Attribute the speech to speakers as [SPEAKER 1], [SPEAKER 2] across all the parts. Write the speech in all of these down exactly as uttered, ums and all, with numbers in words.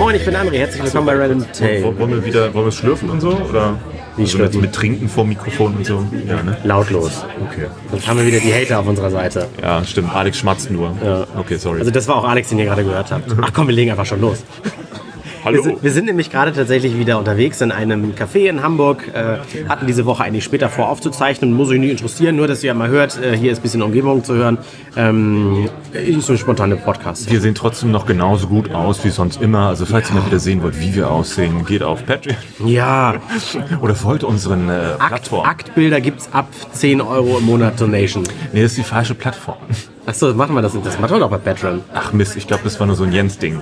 [SPEAKER 1] Moin, ich bin André, herzlich willkommen bei Random Tape.
[SPEAKER 2] Wollen wir wieder wollen wir schlürfen und so? Oder
[SPEAKER 1] Wie
[SPEAKER 2] also mit, mit Trinken vor Mikrofon und so? Ja, ne?
[SPEAKER 1] Lautlos.
[SPEAKER 2] Okay.
[SPEAKER 1] Sonst haben wir wieder die Hater auf unserer Seite.
[SPEAKER 2] Ja, stimmt. Alex schmatzt nur.
[SPEAKER 1] Ja.
[SPEAKER 2] Okay, sorry.
[SPEAKER 1] Also das war auch Alex, den ihr gerade gehört habt. Ach komm, wir legen einfach schon los.
[SPEAKER 2] Hallo.
[SPEAKER 1] Wir sind, wir sind nämlich gerade tatsächlich wieder unterwegs in einem Café in Hamburg. Äh, hatten diese Woche eigentlich später vor aufzuzeichnen. Muss euch nicht interessieren, nur dass ihr mal hört, äh, hier ist ein bisschen Umgebung zu hören. Ähm, ist so ein spontaner Podcast.
[SPEAKER 2] Wir sehen trotzdem noch genauso gut aus wie sonst immer. Also falls ihr mal wieder sehen wollt, wie wir aussehen, geht auf Patreon.
[SPEAKER 1] Ja.
[SPEAKER 2] Oder folgt unseren äh,
[SPEAKER 1] Akt,
[SPEAKER 2] Plattformen.
[SPEAKER 1] Aktbilder gibt's ab zehn Euro im Monat Donation.
[SPEAKER 2] Nee, das ist die falsche Plattform.
[SPEAKER 1] Achso, machen wir das nicht. Das machen wir doch bei Patreon.
[SPEAKER 2] Ach Mist, ich glaube, das war nur so ein Jens-Ding.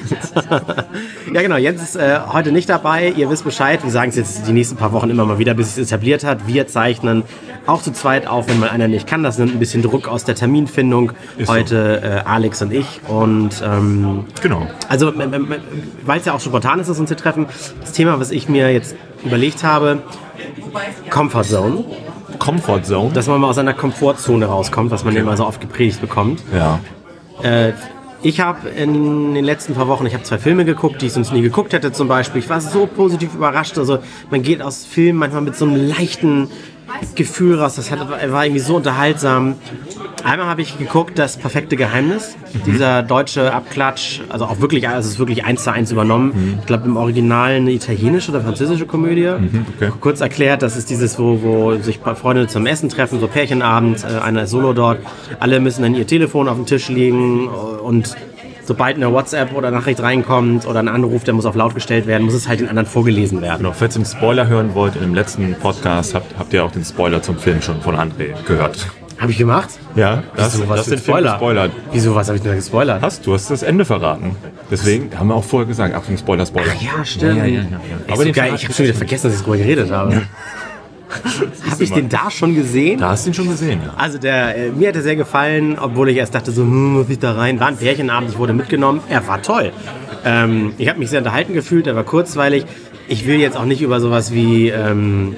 [SPEAKER 1] Ja genau, Jens ist äh, heute nicht dabei. Ihr wisst Bescheid. Wir sagen es jetzt die nächsten paar Wochen immer mal wieder, bis es etabliert hat. Wir zeichnen auch zu zweit auf, wenn mal einer nicht kann. Das nimmt ein bisschen Druck aus der Terminfindung.
[SPEAKER 2] Ist
[SPEAKER 1] Heute äh, Alex und ich. Und ähm,
[SPEAKER 2] Genau.
[SPEAKER 1] also, äh, äh, weil es ja auch spontan ist, dass wir uns hier treffen, das Thema, was ich mir jetzt überlegt habe, Comfort Zone.
[SPEAKER 2] Comfort Zone.
[SPEAKER 1] Dass man mal aus seiner Komfortzone rauskommt, was man okay. immer so oft gepredigt bekommt.
[SPEAKER 2] Ja.
[SPEAKER 1] Äh, ich habe in den letzten paar Wochen, ich habe zwei Filme geguckt, die ich sonst nie geguckt hätte zum Beispiel. Ich war so positiv überrascht. Also man geht aus Filmen manchmal mit so einem leichten Gefühl raus. Das hat, war irgendwie so unterhaltsam. Einmal habe ich geguckt, Das perfekte Geheimnis. Mhm. Dieser deutsche Abklatsch, also auch wirklich, also es ist wirklich eins zu eins übernommen. Mhm. Ich glaube im Original eine italienische oder französische Komödie. Mhm, okay. Kurz erklärt, das ist dieses, wo, wo sich Freunde zum Essen treffen, so Pärchenabend, einer ist solo dort. Alle müssen dann ihr Telefon auf den Tisch legen und sobald eine WhatsApp oder Nachricht reinkommt oder ein Anruf, der muss auf laut gestellt werden, muss es halt den anderen vorgelesen werden.
[SPEAKER 2] Genau, falls ihr einen Spoiler hören wollt, in dem letzten Podcast habt, habt ihr auch den Spoiler zum Film schon von André gehört.
[SPEAKER 1] Habe ich gemacht?
[SPEAKER 2] Ja, das,
[SPEAKER 1] Wieso, was
[SPEAKER 2] das
[SPEAKER 1] für ein
[SPEAKER 2] den Film
[SPEAKER 1] Spoiler?
[SPEAKER 2] gespoilert.
[SPEAKER 1] Wieso, was habe ich denn da gespoilert?
[SPEAKER 2] Hast du hast das Ende verraten. Deswegen haben wir auch vorher gesagt, Achtung, Spoiler, Spoiler.
[SPEAKER 1] Ach ja, stimmt.
[SPEAKER 2] Ja, ja, ja, ja.
[SPEAKER 1] Aber so geil, ich habe schon wieder vergessen, dass ich darüber geredet habe. Ja. Habe ich den da schon gesehen?
[SPEAKER 2] Da hast du ihn schon gesehen, ja.
[SPEAKER 1] Also der, äh, mir hat er sehr gefallen, obwohl ich erst dachte, so, hm, muss ich da rein? War ein Pärchenabend, ich wurde mitgenommen. Er war toll. Ähm, ich habe mich sehr unterhalten gefühlt, er war kurzweilig. Ich will jetzt auch nicht über sowas wie, ähm,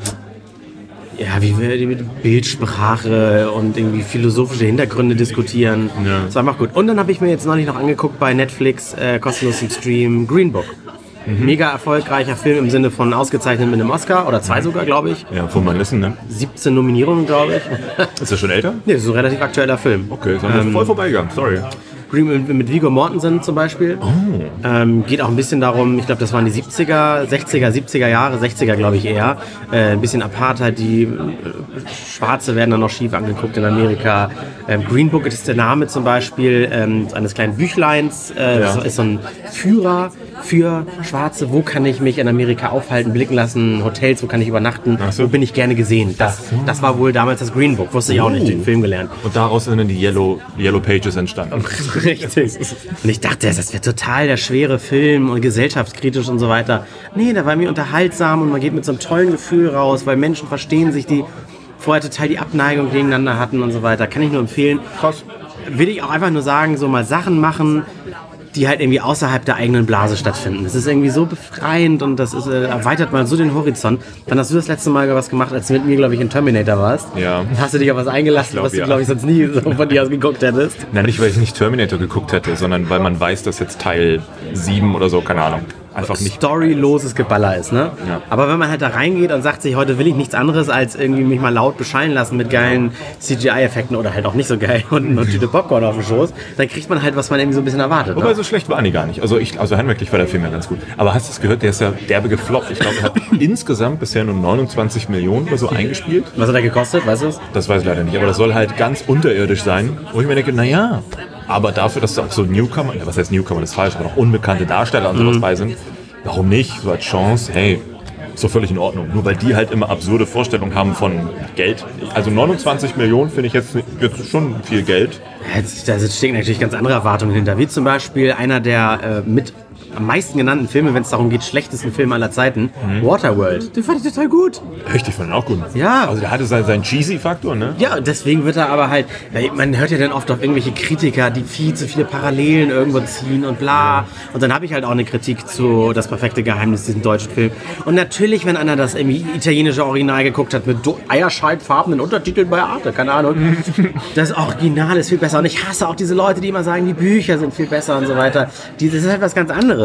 [SPEAKER 1] ja, wie wir Bildsprache und irgendwie philosophische Hintergründe diskutieren. Ja. Das war einfach gut. Und dann habe ich mir jetzt neulich noch angeguckt bei Netflix, äh, kostenlos im Stream, Green Book. Mhm. Mega erfolgreicher Film im Sinne von ausgezeichnet mit einem Oscar oder zwei sogar, glaube ich.
[SPEAKER 2] Ja, von man wissen, ne?
[SPEAKER 1] siebzehn Nominierungen, glaube ich.
[SPEAKER 2] Ist das schon älter?
[SPEAKER 1] Nee, das ist ein relativ aktueller Film.
[SPEAKER 2] Okay, ist ähm, voll vorbeigegangen, sorry.
[SPEAKER 1] Green mit Viggo Mortensen zum Beispiel.
[SPEAKER 2] Oh.
[SPEAKER 1] Ähm, geht auch ein bisschen darum, ich glaube, das waren die siebziger, sechziger, siebziger Jahre, sechziger glaube ich eher. Äh, ein bisschen Apartheid, die äh, Schwarze werden dann noch schief angeguckt in Amerika. Ähm, Green Book ist der Name zum Beispiel ähm, eines kleinen Büchleins. Äh, ja. Das ist so ein Führer für Schwarze. Wo kann ich mich in Amerika aufhalten, blicken lassen? Hotels, wo kann ich übernachten? So. Wo bin ich gerne gesehen? Das, so. das war wohl damals das Green Book. Wusste ich auch nicht, den Film gelernt.
[SPEAKER 2] Und daraus sind dann die Yellow, Yellow Pages entstanden.
[SPEAKER 1] Richtig. Und ich dachte, das wäre total der schwere Film und gesellschaftskritisch und so weiter. Nee, da war mir unterhaltsam und man geht mit so einem tollen Gefühl raus, weil Menschen verstehen sich, die vorher total die Abneigung gegeneinander hatten und so weiter. Kann ich nur empfehlen.
[SPEAKER 2] Krass.
[SPEAKER 1] Will ich auch einfach nur sagen, so mal Sachen machen, die halt irgendwie außerhalb der eigenen Blase stattfinden. Das ist irgendwie so befreiend und das ist, äh, erweitert mal so den Horizont. Wann hast du das letzte Mal was gemacht, als du mit mir, glaube ich, in Terminator warst?
[SPEAKER 2] Ja.
[SPEAKER 1] Hast du dich auf was eingelassen, glaub, was du, ja. glaube ich, sonst nie so von dir aus geguckt hättest?
[SPEAKER 2] Nein, nicht, weil ich nicht Terminator geguckt hätte, sondern weil man weiß, dass jetzt Teil sieben oder so, keine Ahnung, einfach nicht
[SPEAKER 1] storyloses Geballer ist, ne?
[SPEAKER 2] Ja.
[SPEAKER 1] Aber wenn man halt da reingeht und sagt sich, heute will ich nichts anderes, als irgendwie mich mal laut beschallen lassen mit geilen C G I-Effekten oder halt auch nicht so geil und eine Tüte Popcorn auf dem Schoß, dann kriegt man halt, was man irgendwie so ein bisschen erwartet.
[SPEAKER 2] Wobei,
[SPEAKER 1] ne?
[SPEAKER 2] so schlecht war die gar nicht. Also, ich, also handwerklich war der Film ja ganz gut. Aber hast du es gehört, der ist ja derbe gefloppt. Ich glaube, er hat insgesamt bisher nur neunundzwanzig Millionen oder so eingespielt.
[SPEAKER 1] Was hat er gekostet, weißt du es?
[SPEAKER 2] Das weiß ich leider nicht, aber das soll halt ganz unterirdisch sein. Wo ich mir denke, naja, aber dafür, dass da auch so Newcomer, was heißt Newcomer, das ist falsch, aber noch unbekannte Darsteller und sowas mhm. bei sind, warum nicht? So als Chance, hey, ist doch völlig in Ordnung. Nur weil die halt immer absurde Vorstellungen haben von Geld. Also neunundzwanzig Millionen finde ich jetzt, jetzt schon viel Geld.
[SPEAKER 1] Da stecken natürlich ganz andere Erwartungen hinter. Wie zum Beispiel einer der äh, mit am meisten genannten Filme, wenn es darum geht, schlechtesten Filme aller Zeiten, mhm. Waterworld. Den fand ich total gut.
[SPEAKER 2] Echt, ich fand ihn auch gut.
[SPEAKER 1] Ja.
[SPEAKER 2] Also der hatte seinen, seinen Cheesy-Faktor, ne?
[SPEAKER 1] Ja, deswegen wird er aber halt, man hört ja dann oft auf irgendwelche Kritiker, die viel zu viele Parallelen irgendwo ziehen und bla. Und dann habe ich halt auch eine Kritik zu Das perfekte Geheimnis, diesem deutschen Film. Und natürlich, wenn einer das irgendwie italienische Original geguckt hat mit eierscheidfarbenen Untertiteln bei Arte, keine Ahnung, das Original ist viel besser. Und ich hasse auch diese Leute, die immer sagen, die Bücher sind viel besser und so weiter. Die, das ist halt was ganz anderes.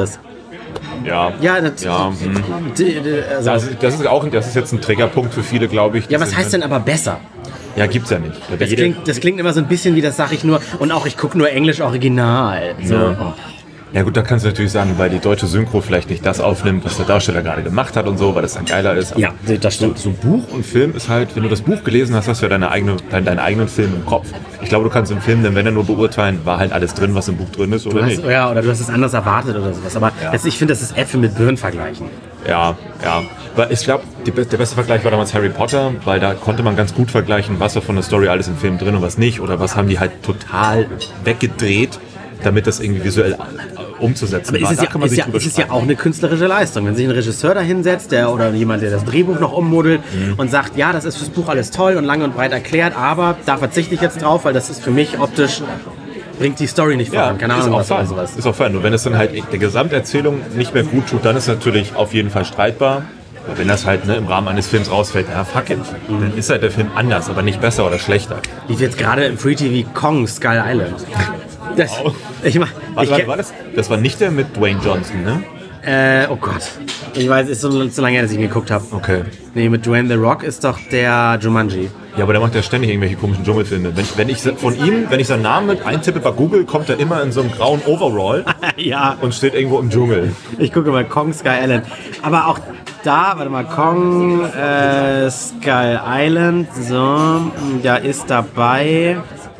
[SPEAKER 1] anderes.
[SPEAKER 2] Ja,
[SPEAKER 1] Ja, das,
[SPEAKER 2] ja hm.
[SPEAKER 1] d- d- also,
[SPEAKER 2] das, ist, das ist auch das ist jetzt ein Triggerpunkt für viele, glaube ich.
[SPEAKER 1] ja, was heißt denn aber besser?
[SPEAKER 2] Ja, gibt's ja nicht.
[SPEAKER 1] Das klingt, das klingt immer so ein bisschen wie, das sage ich nur, und auch ich gucke nur Englisch Original. So.
[SPEAKER 2] Ja. Ja gut, da kannst du natürlich sagen, weil die deutsche Synchro vielleicht nicht das aufnimmt, was der Darsteller gerade gemacht hat und so, weil das dann geiler ist. Aber
[SPEAKER 1] Ja, das stimmt.
[SPEAKER 2] So, so Buch und Film ist halt, wenn du das Buch gelesen hast, hast du ja deine eigene, deinen, deinen eigenen Film im Kopf. Ich glaube, du kannst im Film, denn wenn er nur beurteilen, war halt alles drin, was im Buch drin ist oder
[SPEAKER 1] Du
[SPEAKER 2] nicht.
[SPEAKER 1] hast, ja, oder du hast es anders erwartet oder sowas. Aber
[SPEAKER 2] Ja.
[SPEAKER 1] das, ich finde, das ist Äpfel mit Birnen vergleichen.
[SPEAKER 2] Ja, ja. Weil ich glaube, der beste Vergleich war damals Harry Potter, weil da konnte man ganz gut vergleichen, was war von der Story alles im Film drin und was nicht. Oder was haben die halt total weggedreht, damit das irgendwie visuell umzusetzen
[SPEAKER 1] Aber
[SPEAKER 2] war.
[SPEAKER 1] ist es,
[SPEAKER 2] Da
[SPEAKER 1] ja,
[SPEAKER 2] kann man
[SPEAKER 1] ist,
[SPEAKER 2] sich
[SPEAKER 1] ja,
[SPEAKER 2] drüber
[SPEAKER 1] ist es ja
[SPEAKER 2] streiten.
[SPEAKER 1] auch eine künstlerische Leistung. Wenn sich ein Regisseur da hinsetzt der, oder jemand, der das Drehbuch noch ummodelt
[SPEAKER 2] Mhm.
[SPEAKER 1] und sagt, ja, das ist fürs Buch alles toll und lang und breit erklärt, aber da verzichte ich jetzt drauf, weil das ist für mich optisch, bringt die Story nicht voran. Keine
[SPEAKER 2] ist
[SPEAKER 1] Ahnung,
[SPEAKER 2] auch
[SPEAKER 1] was oder
[SPEAKER 2] fein.
[SPEAKER 1] sowas.
[SPEAKER 2] Ist auch fein. Nur wenn es dann halt der Gesamterzählung nicht mehr gut tut, dann ist es natürlich auf jeden Fall streitbar. Aber wenn das halt ne, im Rahmen eines Films rausfällt, ja fuck it, dann ist halt der Film anders, aber nicht besser oder schlechter.
[SPEAKER 1] Lief jetzt gerade im Free T V Kong Skull Island. Das,
[SPEAKER 2] Wow.
[SPEAKER 1] ich mach,
[SPEAKER 2] Warte,
[SPEAKER 1] ich,
[SPEAKER 2] warte, war das? Das war nicht der mit Dwayne Johnson, ne?
[SPEAKER 1] Äh, oh Gott. Ich weiß, es ist so, so lange her, dass ich ihn geguckt habe.
[SPEAKER 2] Okay.
[SPEAKER 1] Nee, mit Dwayne The Rock ist doch der Jumanji.
[SPEAKER 2] Ja, aber der macht ja ständig irgendwelche komischen Dschungelfilme. Wenn, wenn ich von ihm, wenn ich seinen Namen mit eintippe bei Google, kommt er immer in so einem grauen Overall
[SPEAKER 1] Ja.
[SPEAKER 2] und steht irgendwo im Dschungel.
[SPEAKER 1] Ich gucke mal Kong Skull Island. Aber auch da, warte mal, Kong äh, Skull Island. So, da ist dabei.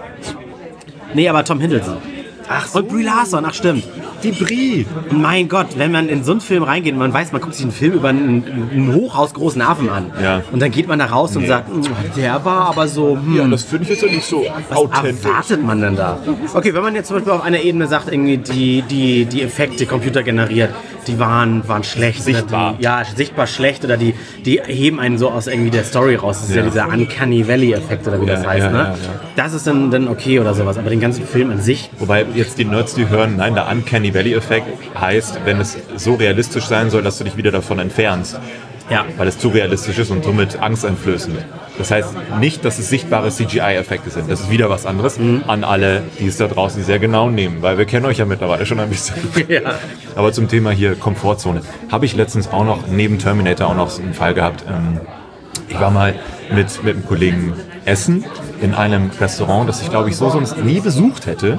[SPEAKER 1] Nee, aber Tom Hiddleston.
[SPEAKER 2] Ach so.
[SPEAKER 1] Und Brie Larson, ach stimmt.
[SPEAKER 2] Die Brie.
[SPEAKER 1] Mein Gott, wenn man in so einen Film reingeht, man weiß, man guckt sich einen Film über einen, einen hochhausgroßen Affen an.
[SPEAKER 2] Ja.
[SPEAKER 1] Und dann geht man da raus und sagt, "Mm, der war aber so, hm,
[SPEAKER 2] Ja, das finde ich jetzt ja nicht so
[SPEAKER 1] was
[SPEAKER 2] authentisch.
[SPEAKER 1] erwartet man denn da? Okay, wenn man jetzt zum Beispiel auf einer Ebene sagt, irgendwie die, die, die Effekte, Computer generiert, die waren, waren schlecht.
[SPEAKER 2] Sichtbar.
[SPEAKER 1] Oder die, ja, sichtbar schlecht oder die, die heben einen so aus irgendwie der Story raus. Das ist ja,
[SPEAKER 2] Ja.
[SPEAKER 1] dieser Uncanny Valley-Effekt oder wie
[SPEAKER 2] Ja,
[SPEAKER 1] das heißt.
[SPEAKER 2] ja,
[SPEAKER 1] ne?
[SPEAKER 2] ja, ja.
[SPEAKER 1] Das ist dann, dann okay oder sowas, aber den ganzen Film an sich,
[SPEAKER 2] Wobei jetzt die Nerds, die hören, nein, der Uncanny Valley-Effekt heißt, wenn es so realistisch sein soll, dass du dich wieder davon entfernst.
[SPEAKER 1] ja.
[SPEAKER 2] Weil es zu realistisch ist und somit angsteinflößend. Das heißt nicht, dass es sichtbare C G I-Effekte sind. Das ist wieder was anderes an alle, die es da draußen sehr genau nehmen. Weil wir kennen euch ja mittlerweile schon ein bisschen.
[SPEAKER 1] ja.
[SPEAKER 2] Aber zum Thema hier Komfortzone. Habe ich letztens auch noch, neben Terminator auch noch so einen Fall gehabt. Ähm, ich war mal mit, mit einem Kollegen essen in einem Restaurant, das ich glaube ich so sonst nie besucht hätte.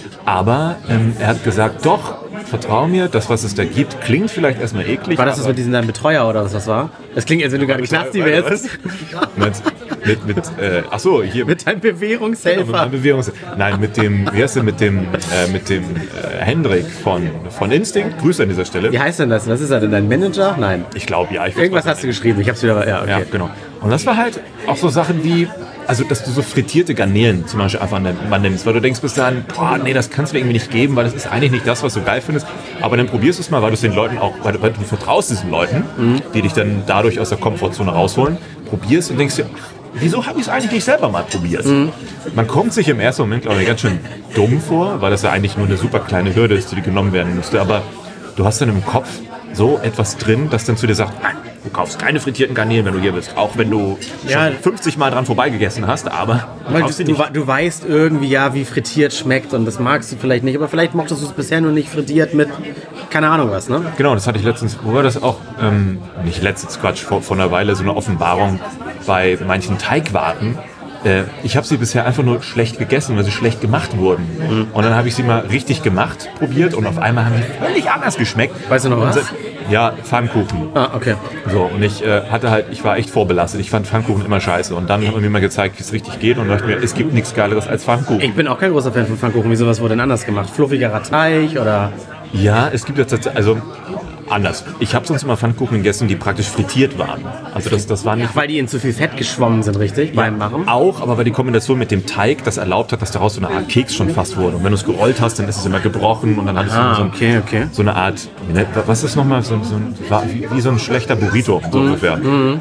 [SPEAKER 2] Aber ähm, er hat gesagt, doch, vertrau mir, das was es da gibt, klingt vielleicht erstmal eklig.
[SPEAKER 1] War das das
[SPEAKER 2] aber-
[SPEAKER 1] mit diesem deinem Betreuer oder was das war? Das klingt, als wenn du gerade Knasti wärst.
[SPEAKER 2] mit, mit, mit äh, ach so, hier
[SPEAKER 1] Mit deinem
[SPEAKER 2] Genau, mit
[SPEAKER 1] Bewährungshelfer.
[SPEAKER 2] meinem Bewährungs Nein, mit dem, wie heißt der, mit dem, äh, mit dem äh, Hendrik von, von Instinct. Grüße an dieser Stelle.
[SPEAKER 1] Wie heißt denn das? Was ist er denn? Dein Manager? Nein.
[SPEAKER 2] Ich glaube, ja. Ich
[SPEAKER 1] Irgendwas hast du geschrieben. Ich hab's wieder. Ja, okay.
[SPEAKER 2] Ja, genau. Und das war halt auch so Sachen wie, also dass du so frittierte Garnelen zum Beispiel einfach mal nimmst, weil du denkst bis dahin, boah, nee, das kannst du mir irgendwie nicht geben, weil das ist eigentlich nicht das, was du geil findest. Aber dann probierst du es mal, weil du es den Leuten auch, weil du, weil du vertraust diesen Leuten, die dich dann dadurch aus der Komfortzone rausholen, probierst und denkst dir, ach, wieso habe ich es eigentlich nicht selber mal probiert? Man kommt sich im ersten Moment, glaube ich, ganz schön dumm vor, weil das ja eigentlich nur eine super kleine Hürde ist, die genommen werden müsste. Aber du hast dann im Kopf so etwas drin, das dann zu dir sagt, nein, du kaufst keine frittierten Garnelen, wenn du hier bist. Auch wenn du
[SPEAKER 1] Ja.
[SPEAKER 2] schon fünfzig Mal dran vorbeigegessen hast, aber du
[SPEAKER 1] Weil
[SPEAKER 2] kaufst sie
[SPEAKER 1] du, du,
[SPEAKER 2] nicht.
[SPEAKER 1] we- du weißt irgendwie, ja, wie frittiert schmeckt und das magst du vielleicht nicht, aber vielleicht mochtest du es bisher nur nicht frittiert mit, keine Ahnung was, ne?
[SPEAKER 2] Genau, das hatte ich letztens, wo war das auch, ähm, nicht letztens, Quatsch, vor, vor einer Weile so eine Offenbarung bei manchen Teigwarten. Äh, ich habe sie bisher einfach nur schlecht gegessen, weil sie schlecht gemacht wurden.
[SPEAKER 1] Mhm.
[SPEAKER 2] Und dann habe ich sie mal richtig gemacht, probiert und auf einmal haben die völlig anders geschmeckt.
[SPEAKER 1] Weißt du noch
[SPEAKER 2] Und
[SPEAKER 1] was?
[SPEAKER 2] se- Ja, Pfannkuchen.
[SPEAKER 1] Ah, okay.
[SPEAKER 2] So, und ich äh, hatte halt, ich war echt vorbelastet. Ich fand Pfannkuchen immer scheiße. Und dann hat man mir mal gezeigt, wie es richtig geht und dachte mir, es gibt nichts Geileres als Pfannkuchen.
[SPEAKER 1] Ich bin auch kein großer Fan von Pfannkuchen. Wieso, was wurde denn anders gemacht? Fluffigerer Teig oder...
[SPEAKER 2] Ja, es gibt jetzt tatsächlich, also anders. Ich habe sonst immer Pfannkuchen gegessen, die praktisch frittiert waren. Also das, das war nicht
[SPEAKER 1] Weil die in zu viel Fett geschwommen sind, richtig? Beim Machen?
[SPEAKER 2] auch, aber weil die Kombination mit dem Teig das erlaubt hat, dass daraus so eine Art Keks schon fast wurde. Und wenn du es gerollt hast, dann ist es immer gebrochen und dann hattest du
[SPEAKER 1] Ah,
[SPEAKER 2] so, ein,
[SPEAKER 1] okay, okay.
[SPEAKER 2] so eine Art, ne, was ist nochmal, so, so ein, war wie, wie so ein schlechter Burrito, so
[SPEAKER 1] Mhm.
[SPEAKER 2] ungefähr.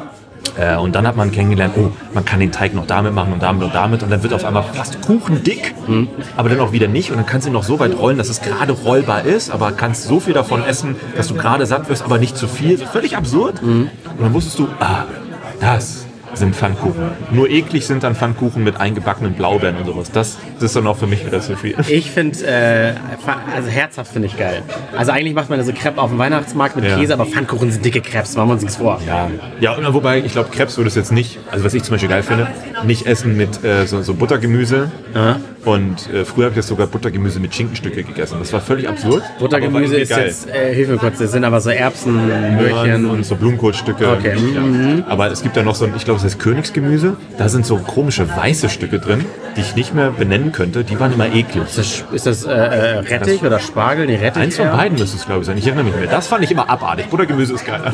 [SPEAKER 2] Äh, und dann hat man kennengelernt, oh, man kann den Teig noch damit machen und damit und damit und dann wird auf einmal fast kuchendick,
[SPEAKER 1] Mhm.
[SPEAKER 2] aber dann auch wieder nicht und dann kannst du ihn noch so weit rollen, dass es gerade rollbar ist, aber kannst so viel davon essen, dass du gerade satt wirst, aber nicht zu viel. Völlig absurd.
[SPEAKER 1] Mhm.
[SPEAKER 2] Und dann wusstest du, ah, das sind Pfannkuchen. Nur eklig sind dann Pfannkuchen mit eingebackenen Blaubeeren und sowas. Das, das ist dann auch für mich wieder zu viel.
[SPEAKER 1] Ich finde, äh, also herzhaft finde ich geil. Also eigentlich macht man so Crepe auf dem Weihnachtsmarkt mit
[SPEAKER 2] Ja.
[SPEAKER 1] Käse, aber Pfannkuchen sind dicke Crepes, machen wir uns nichts vor.
[SPEAKER 2] Ja, ja, wobei ich glaube, Crepes würde es jetzt nicht, also was ich zum Beispiel geil finde, nicht essen mit äh, so, so Buttergemüse.
[SPEAKER 1] Aha.
[SPEAKER 2] Und äh, früher habe ich das sogar Buttergemüse mit Schinkenstücke gegessen. Das war völlig absurd.
[SPEAKER 1] Buttergemüse ist
[SPEAKER 2] geil.
[SPEAKER 1] jetzt, äh, hilf mir kurz, das sind aber so Erbsen, Möhrchen
[SPEAKER 2] und so Blumenkohlstücke.
[SPEAKER 1] Okay.
[SPEAKER 2] Ja.
[SPEAKER 1] Mhm.
[SPEAKER 2] Aber es gibt da noch so ein, ich glaube, das heißt Königsgemüse. Da sind so komische weiße Stücke drin, die ich nicht mehr benennen könnte. Die waren immer eklig.
[SPEAKER 1] Ist das, ist das äh, äh, Rettich
[SPEAKER 2] Das-
[SPEAKER 1] oder Spargel? Nee, Rettich.
[SPEAKER 2] Eins von
[SPEAKER 1] eher.
[SPEAKER 2] beiden müsste es, glaube ich, sein. Ich erinnere mich nicht mehr. Das fand ich immer abartig. Buttergemüse ist geil.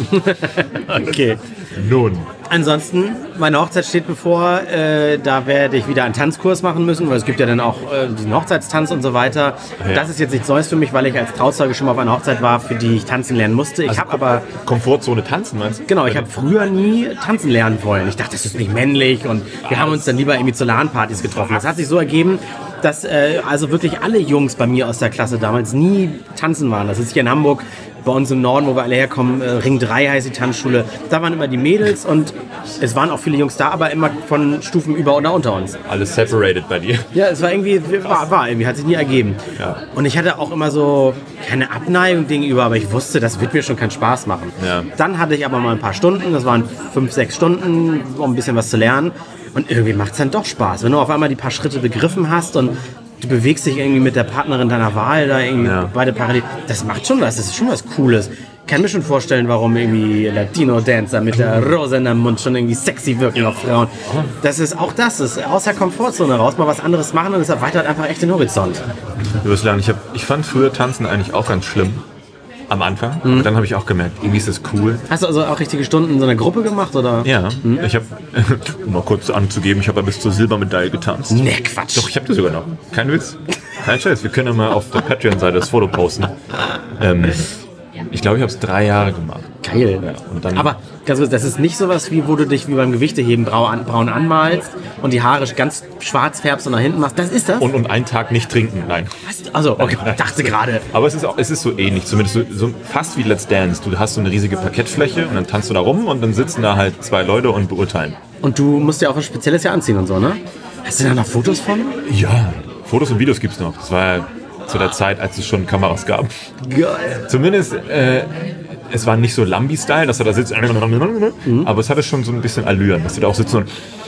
[SPEAKER 1] Okay.
[SPEAKER 2] Nun.
[SPEAKER 1] Ansonsten, meine Hochzeit steht bevor. Äh, da werde ich wieder einen Tanzkurs machen müssen, weil es gibt ja dann auch äh, diesen Hochzeitstanz und so weiter.
[SPEAKER 2] Ja.
[SPEAKER 1] Das ist jetzt nichts Neues für mich, weil ich als Trauzeuge schon mal auf einer Hochzeit war, für die ich tanzen lernen musste. Ich habe aber,
[SPEAKER 2] Komfortzone tanzen, meinst du?
[SPEAKER 1] genau, ich habe früher nie tanzen lernen wollen. Ich dachte, das ist nicht männlich und wir haben uns dann lieber irgendwie zu LAN-Partys getroffen. Das hat sich so ergeben, dass äh, also wirklich alle Jungs bei mir aus der Klasse damals nie tanzen waren. Das ist hier in Hamburg, bei uns im Norden, wo wir alle herkommen, äh, Ring drei heißt die Tanzschule. Da waren immer die Mädels und es waren auch viele Jungs da, aber immer von Stufen über oder unter uns.
[SPEAKER 2] Alles separated bei dir.
[SPEAKER 1] Ja, es war irgendwie, war, war irgendwie, hat sich nie ergeben.
[SPEAKER 2] Ja.
[SPEAKER 1] Und ich hatte auch immer so keine Abneigung gegenüber, aber ich wusste, das wird mir schon keinen Spaß machen.
[SPEAKER 2] Ja.
[SPEAKER 1] Dann hatte ich aber mal ein paar Stunden, das waren fünf, sechs Stunden, um ein bisschen was zu lernen. Und irgendwie macht es dann doch Spaß, wenn du auf einmal die paar Schritte begriffen hast und du bewegst dich irgendwie mit der Partnerin deiner Wahl da irgendwie
[SPEAKER 2] Ja.
[SPEAKER 1] beide parallel. Das macht schon was, das ist schon was Cooles. Ich kann mir schon vorstellen, warum irgendwie Latino-Dancer mit der Rose in der Mund schon irgendwie sexy wirken auf Frauen. Das ist auch das, ist aus der Komfortzone raus, mal was anderes machen und es erweitert einfach echt den Horizont.
[SPEAKER 2] Du wirst lernen, ich, hab, ich fand früher Tanzen eigentlich auch ganz schlimm. Am Anfang. Mhm. Und dann habe ich auch gemerkt, irgendwie ist das cool.
[SPEAKER 1] Hast du also auch richtige Stunden in so einer Gruppe gemacht, oder?
[SPEAKER 2] Ja, ich habe, um mal kurz anzugeben, ich habe ja bis zur Silbermedaille getanzt.
[SPEAKER 1] Nee, Quatsch.
[SPEAKER 2] Doch, ich habe die sogar noch. Kein Witz. Kein Scheiß. Wir können ja mal auf der Patreon-Seite das Foto posten. Ähm, ich glaube, ich habe es drei Jahre gemacht.
[SPEAKER 1] Geil.
[SPEAKER 2] Ja, und dann-
[SPEAKER 1] Aber ganz kurz, das ist nicht sowas, wie wo du dich wie beim Gewichteheben braun, braun anmalst und die Haare ganz schwarz färbst und nach hinten machst. Das ist das?
[SPEAKER 2] Und, und einen Tag nicht trinken, nein.
[SPEAKER 1] Was? Also, okay, dachte gerade.
[SPEAKER 2] Aber es ist, auch, es ist so ähnlich, zumindest so, so fast wie Let's Dance. Du hast so eine riesige Parkettfläche und dann tanzt du da rum und dann sitzen da halt zwei Leute und beurteilen.
[SPEAKER 1] Und du musst ja auch was Spezielles ja anziehen und so, ne? Hast du da noch Fotos von?
[SPEAKER 2] Ja, Fotos und Videos gibt's noch. Das war ja zu der Zeit, als es schon Kameras gab.
[SPEAKER 1] Geil.
[SPEAKER 2] Zumindest, äh, es war nicht so Lambi-Style, dass er da sitzt,
[SPEAKER 1] Mhm.
[SPEAKER 2] aber es hatte schon so ein bisschen Allüren, dass die da auch sitzen und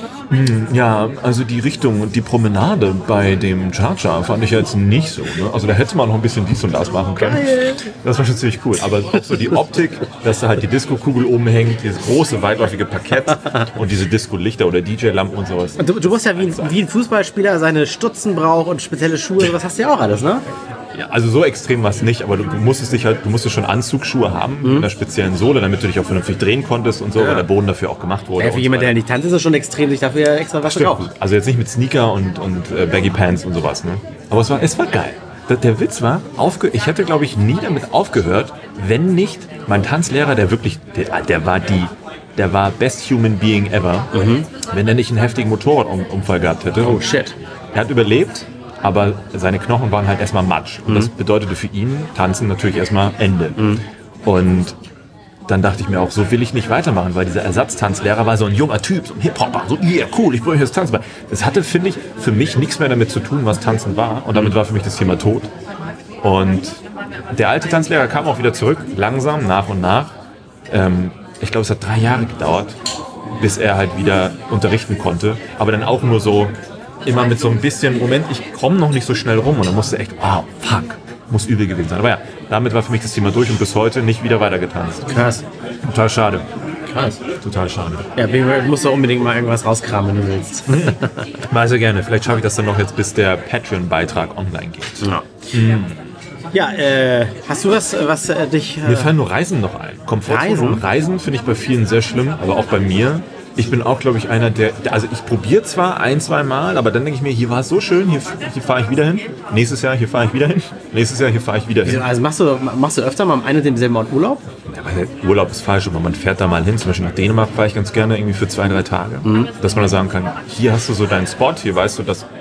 [SPEAKER 2] "Hm, ja, also die Richtung und die Promenade bei dem Cha-Cha fand ich jetzt nicht so. Ne? Also da hätte man noch ein bisschen dies und das machen können. Das war schon ziemlich cool. Aber auch so die Optik, dass da halt die Disco-Kugel oben hängt, dieses große, weitläufige Parkett und diese Disco-Lichter oder D J-Lampen und sowas.
[SPEAKER 1] Und du, du musst ja wie, ein- wie ein Fußballspieler seine Stutzen braucht und spezielle Schuhe, sowas hast du ja auch alles, ne?
[SPEAKER 2] Ja, also so extrem war es nicht, aber du, du musstest dich halt, du musstest schon Anzugsschuhe haben mit einer speziellen Sohle, damit du dich auch vernünftig drehen konntest und so, weil der Boden dafür auch gemacht wurde.
[SPEAKER 1] Ja, für
[SPEAKER 2] und
[SPEAKER 1] jemand,
[SPEAKER 2] so
[SPEAKER 1] der
[SPEAKER 2] weiter.
[SPEAKER 1] nicht tanzt, ist es schon extrem, sich dafür extra was
[SPEAKER 2] Stimmt.
[SPEAKER 1] kaufen.
[SPEAKER 2] Also jetzt nicht mit Sneaker und, und äh, Baggy Pants und sowas, ne? Aber es war, es war geil. Der, der Witz war, aufge ich hätte, glaube ich, nie damit aufgehört, wenn nicht mein Tanzlehrer, der wirklich, der, der war die, der war best human being ever, wenn er nicht einen heftigen Motorradunfall gehabt hätte.
[SPEAKER 1] Oh shit.
[SPEAKER 2] Er hat überlebt, aber seine Knochen waren halt erstmal Matsch. Und das bedeutete für ihn, Tanzen natürlich erstmal Ende. Und dann dachte ich mir auch, so will ich nicht weitermachen, weil dieser Ersatztanzlehrer war so ein junger Typ, so ein Hip-Hopper, so, yeah, cool, ich bräuchte jetzt Tanzen. Das hatte, finde ich, für mich nichts mehr damit zu tun, was Tanzen war. Und damit war für mich das Thema tot. Und der alte Tanzlehrer kam auch wieder zurück, langsam, nach und nach. Ähm, ich glaube, es hat drei Jahre gedauert, bis er halt wieder unterrichten konnte. Aber dann auch nur so, immer mit so ein bisschen, Moment, ich komme noch nicht so schnell rum. Und dann musste echt, wow, fuck, muss übel gewesen sein. Aber ja, damit war für mich das Thema durch und bis heute nicht wieder weiter getanzt.
[SPEAKER 1] Krass.
[SPEAKER 2] Total schade.
[SPEAKER 1] Krass.
[SPEAKER 2] Total schade.
[SPEAKER 1] Ja, du musst doch unbedingt mal irgendwas rauskramen, wenn du willst.
[SPEAKER 2] Mal sehr gerne. Vielleicht schaffe ich das dann noch jetzt, bis der Patreon-Beitrag online geht.
[SPEAKER 1] Ja. Ja, äh, hast du was, was äh, dich... Äh,
[SPEAKER 2] Mir fallen nur Reisen noch ein. Komfortzone
[SPEAKER 1] Reisen?
[SPEAKER 2] und Reisen finde ich bei vielen sehr schlimm, aber auch bei mir. Ich bin auch, glaube ich, einer, der, der also ich probiere zwar ein, zwei Mal, aber dann denke ich mir, hier war es so schön, hier, hier fahre ich wieder hin. Nächstes Jahr, hier fahre ich wieder hin. Nächstes Jahr, hier fahre ich wieder hin.
[SPEAKER 1] also machst du, machst du öfter mal am einen und demselben Ort Urlaub?
[SPEAKER 2] Ja, weil der Urlaub ist falsch, aber man fährt da mal hin. Zum Beispiel nach Dänemark fahre ich ganz gerne irgendwie für zwei, drei Tage. Dass man da sagen kann, hier hast du so deinen Spot, hier weißt du, dass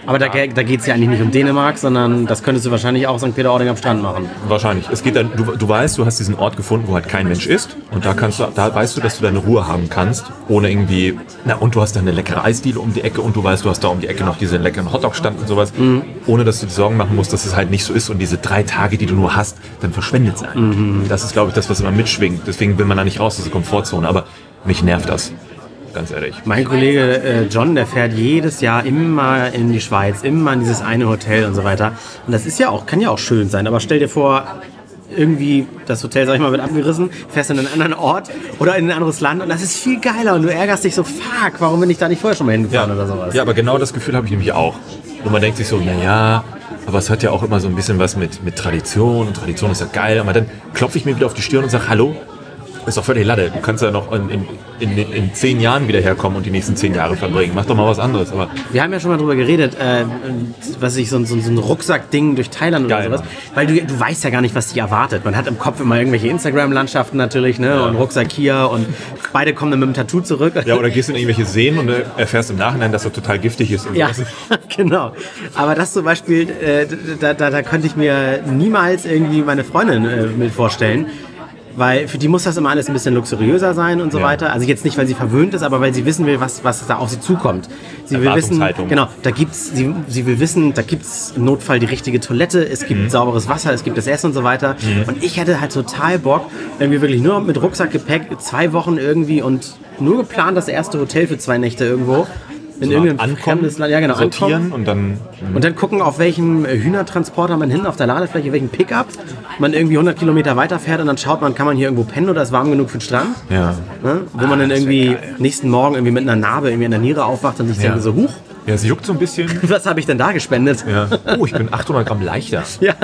[SPEAKER 1] Aber da, da geht es ja eigentlich nicht um Dänemark, sondern das könntest du wahrscheinlich auch Sankt Peter-Ording am Strand machen.
[SPEAKER 2] Wahrscheinlich. Es geht dann, du, du weißt, du hast diesen Ort gefunden, wo halt kein Mensch ist. Und da kannst du, da weißt du, dass du deine Ruhe haben kannst, ohne irgendwie. Na, und du hast da eine leckere Eisdiele um die Ecke und du weißt, du hast da um die Ecke noch diesen leckeren Hotdog-Stand und sowas. Mhm. Ohne dass du dir Sorgen machen musst, dass es halt nicht so ist und diese drei Tage, die du nur hast, dann verschwendet sein. Mhm. Das ist, glaube ich, das, was immer mitschwingt. Deswegen will man da nicht raus aus der Komfortzone. Aber mich nervt das. Ganz ehrlich.
[SPEAKER 1] Mein Kollege äh, John, der fährt jedes Jahr immer in die Schweiz, immer in dieses eine Hotel und so weiter. Und das ist ja auch, kann ja auch schön sein. Aber stell dir vor, irgendwie das Hotel, sag ich mal, wird abgerissen, fährst in einen anderen Ort oder in ein anderes Land und das ist viel geiler und du ärgerst dich so, fuck, warum bin ich da nicht vorher schon mal hingefahren
[SPEAKER 2] ja.
[SPEAKER 1] oder sowas.
[SPEAKER 2] Ja, aber genau das Gefühl habe ich nämlich auch. Und man denkt sich so, naja, aber es hat ja auch immer so ein bisschen was mit, mit Tradition und Tradition ist ja geil. Aber dann klopfe ich mir wieder auf die Stirn und sage, hallo, ist doch völlig Latte. Du kannst ja noch in, in, in, in zehn Jahren wieder herkommen und die nächsten zehn Jahre verbringen. Mach doch mal was anderes. Aber
[SPEAKER 1] wir haben ja schon mal drüber geredet, äh, was ich so, so, so ein Rucksack-Ding durch Thailand oder
[SPEAKER 2] geil,
[SPEAKER 1] sowas.
[SPEAKER 2] Mann.
[SPEAKER 1] Weil du, du weißt ja gar nicht, was die erwartet. Man hat im Kopf immer irgendwelche Instagram-Landschaften natürlich, ne? Ja. Und Rucksack hier und beide kommen dann mit dem Tattoo zurück.
[SPEAKER 2] Ja, oder gehst in irgendwelche Seen und erfährst im Nachhinein, dass er total giftig ist. Und
[SPEAKER 1] ja, genau. Aber das zum Beispiel, äh, da, da, da könnte ich mir niemals irgendwie meine Freundin äh, mit vorstellen. Weil für die muss das immer alles ein bisschen luxuriöser sein und so ja. weiter. Also jetzt nicht, weil sie verwöhnt ist, aber weil sie wissen will, was, was da auf sie zukommt. Sie will wissen, genau, da gibt's, sie, sie will wissen, da gibt's im Notfall die richtige Toilette, es gibt mhm. sauberes Wasser, es gibt das Essen und so weiter. Mhm. Und ich hätte halt total Bock, irgendwie wirklich nur mit Rucksackgepäck zwei Wochen irgendwie und nur geplant das erste Hotel für zwei Nächte irgendwo. In
[SPEAKER 2] so
[SPEAKER 1] irgendeinem fremdes Land, ja genau,
[SPEAKER 2] sortieren
[SPEAKER 1] ankommen.
[SPEAKER 2] und dann
[SPEAKER 1] und dann gucken, auf welchem Hühnertransporter man hin, auf der Ladefläche, welchen Pickup man irgendwie hundert Kilometer weiterfährt und dann schaut man, kann man hier irgendwo pennen oder ist warm genug für den Strand?
[SPEAKER 2] Ja.
[SPEAKER 1] Ne? Wo ah, man dann irgendwie nächsten Morgen irgendwie mit einer Narbe irgendwie in der Niere aufwacht und sich ja. denkt so, huch.
[SPEAKER 2] Ja, es juckt so ein bisschen.
[SPEAKER 1] Was habe ich denn da gespendet?
[SPEAKER 2] Ja. Oh, ich bin achthundert Gramm leichter.
[SPEAKER 1] Ja.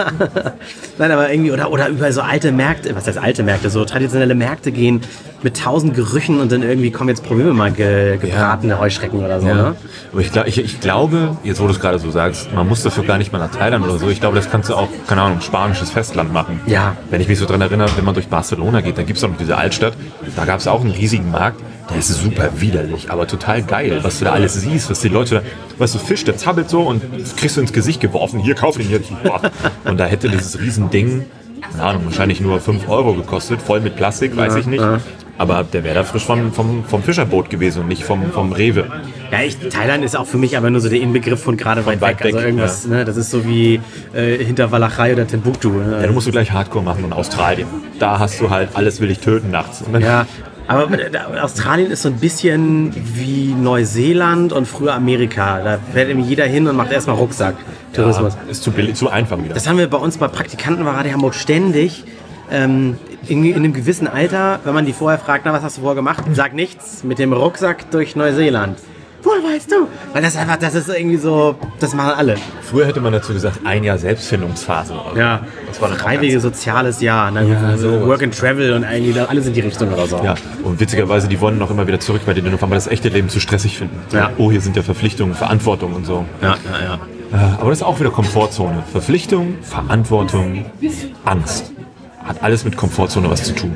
[SPEAKER 1] Nein, aber irgendwie, oder, oder über so alte Märkte, was heißt alte Märkte, so traditionelle Märkte gehen mit tausend Gerüchen und dann irgendwie kommen jetzt probieren wir mal ge, gebratene ja. Heuschrecken oder so.
[SPEAKER 2] Ja.
[SPEAKER 1] Ne?
[SPEAKER 2] Aber ich, glaub, ich, ich glaube, jetzt wo du es gerade so sagst, man muss dafür gar nicht mal nach Thailand oder so. Ich glaube, das kannst du auch, keine Ahnung, spanisches Festland machen.
[SPEAKER 1] Ja.
[SPEAKER 2] Wenn ich mich so dran erinnere, wenn man durch Barcelona geht, da gibt es auch noch diese Altstadt, da gab es auch einen riesigen Markt. Der ist super widerlich, aber total geil, was du da alles siehst, was die Leute, weißt du, Fisch, der zappelt so und kriegst du ins Gesicht geworfen, hier, kauf ihn jetzt. Und da hätte dieses Riesending, keine Ahnung, wahrscheinlich nur fünf Euro gekostet, voll mit Plastik, weiß ich nicht. Aber der wäre da frisch vom, vom, vom Fischerboot gewesen und nicht vom, vom Rewe.
[SPEAKER 1] Ja, ich, Thailand ist auch für mich aber nur so der Inbegriff von gerade weit, weit weg. weg. Also irgendwas, ja. ne, das ist so wie äh, hinter Walachei oder Timbuktu. Ne?
[SPEAKER 2] Ja, du musst du gleich Hardcore machen und Australien. Da hast du halt alles will dich töten nachts.
[SPEAKER 1] Ja. Aber Australien ist so ein bisschen wie Neuseeland und früher Amerika. Da fährt irgendwie jeder hin und macht erstmal Rucksack. Tourismus.
[SPEAKER 2] Ja, ist zu billig, zu einfach wieder.
[SPEAKER 1] Das haben wir bei uns bei Praktikanten bei Radio Hamburg ständig. Ähm, in, in einem gewissen Alter, wenn man die vorher fragt, na, was hast du vorher gemacht? Sag nichts, mit dem Rucksack durch Neuseeland. Woher weißt du? Weil das einfach, das ist irgendwie so, das machen alle.
[SPEAKER 2] Früher hätte man dazu gesagt, ein Jahr Selbstfindungsphase.
[SPEAKER 1] Ja, das war ein freiwilliges soziales Jahr. Ne? Ja, so Work and Travel und eigentlich alles in die Richtung oder so.
[SPEAKER 2] Ja, und witzigerweise, die wollen noch immer wieder zurück, weil die dann auf einmal das echte Leben zu stressig finden.
[SPEAKER 1] Ja.
[SPEAKER 2] Oh, hier sind ja Verpflichtungen, Verantwortung und so.
[SPEAKER 1] Ja, ja, ja.
[SPEAKER 2] Aber das ist auch wieder Komfortzone. Verpflichtung, Verantwortung, Angst. Hat alles mit Komfortzone was zu tun.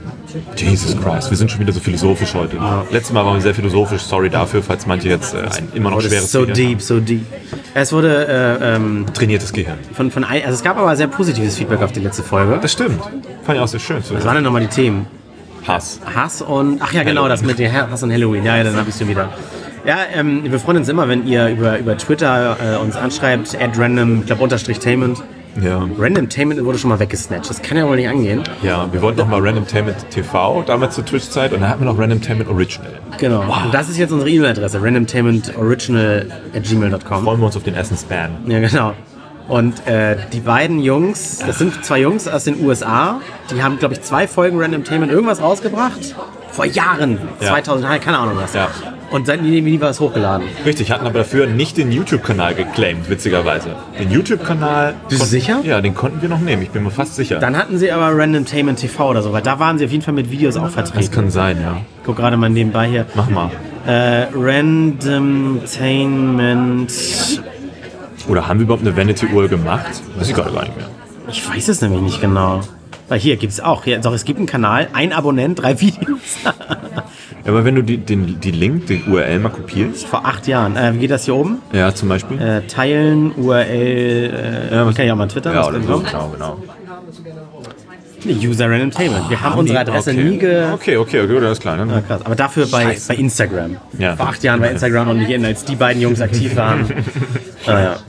[SPEAKER 2] Jesus Christ, wir sind schon wieder so philosophisch heute. Ja. Letztes Mal waren wir sehr philosophisch, sorry dafür, falls manche jetzt äh, ein immer noch oh, schweres
[SPEAKER 1] so deep, so deep. Es wurde äh, ähm,
[SPEAKER 2] trainiertes Gehirn.
[SPEAKER 1] Von, von, also es gab aber sehr positives Feedback auf die letzte Folge.
[SPEAKER 2] Das stimmt. Fand ich auch sehr schön.
[SPEAKER 1] Was waren denn nochmal die Themen?
[SPEAKER 2] Hass.
[SPEAKER 1] Hass und, ach ja genau, Halloween. Das mit dem Hass und Halloween. Ja, ja, dann hab ich es schon wieder. Ja, ähm, wir freuen uns immer, wenn ihr über, über Twitter äh, uns anschreibt, at random, ich glaube unterstrich tainment.
[SPEAKER 2] Ja.
[SPEAKER 1] Randomtainment wurde schon mal weggesnatcht. Das kann ja wohl nicht angehen.
[SPEAKER 2] Ja, wir wollten noch mal Randomtainment T V, damals zur Twitch-Zeit, und dann hatten wir noch Randomtainment Original.
[SPEAKER 1] Genau. Wow. Und das ist jetzt unsere E-Mail-Adresse, randomtainment original at gmail dot com.
[SPEAKER 2] Freuen wir uns auf den ersten Spam.
[SPEAKER 1] Ja, genau. Und äh, die beiden Jungs, das sind zwei Jungs aus den U S A, die haben, glaube ich, zwei Folgen Randomtainment irgendwas rausgebracht. Vor Jahren, ja. zweitausend, keine Ahnung was.
[SPEAKER 2] Ja.
[SPEAKER 1] Und seitdem nie was hochgeladen.
[SPEAKER 2] Richtig, hatten aber dafür nicht den YouTube-Kanal geclaimed, witzigerweise. Den YouTube-Kanal...
[SPEAKER 1] Bist du sicher?
[SPEAKER 2] Ja, den konnten wir noch nehmen, ich bin mir fast sicher.
[SPEAKER 1] Dann hatten sie aber Randomtainment T V oder so, weil da waren sie auf jeden Fall mit Videos auch vertreten.
[SPEAKER 2] Das kann sein, ja.
[SPEAKER 1] Ich guck gerade mal nebenbei hier.
[SPEAKER 2] Mach mal.
[SPEAKER 1] Äh, Randomtainment...
[SPEAKER 2] Oder haben wir überhaupt eine Vanity-Uhr gemacht? Weiß ich gerade gar nicht mehr.
[SPEAKER 1] Ich weiß es nämlich nicht genau. Weil hier gibt es auch, ja, doch, es gibt einen Kanal, ein Abonnent, drei Videos.
[SPEAKER 2] Ja, Aber wenn du die, den, die Link, den U R L mal kopierst.
[SPEAKER 1] Vor acht Jahren. Äh, wie geht das hier oben?
[SPEAKER 2] Ja, zum Beispiel.
[SPEAKER 1] Äh, teilen, U R L, äh, ja, kann ich auch mal twittern.
[SPEAKER 2] Ja, oder so, genau, genau.
[SPEAKER 1] User Entertainment. Wir haben
[SPEAKER 2] Ah,
[SPEAKER 1] unsere
[SPEAKER 2] nee,
[SPEAKER 1] Adresse
[SPEAKER 2] okay.
[SPEAKER 1] nie ge...
[SPEAKER 2] Okay, okay, okay, das ist klar. Ne?
[SPEAKER 1] Ja, krass. Aber dafür bei, bei Instagram.
[SPEAKER 2] Ja.
[SPEAKER 1] Vor acht Jahren bei Instagram und nicht in, als die beiden Jungs aktiv waren. ah, ja.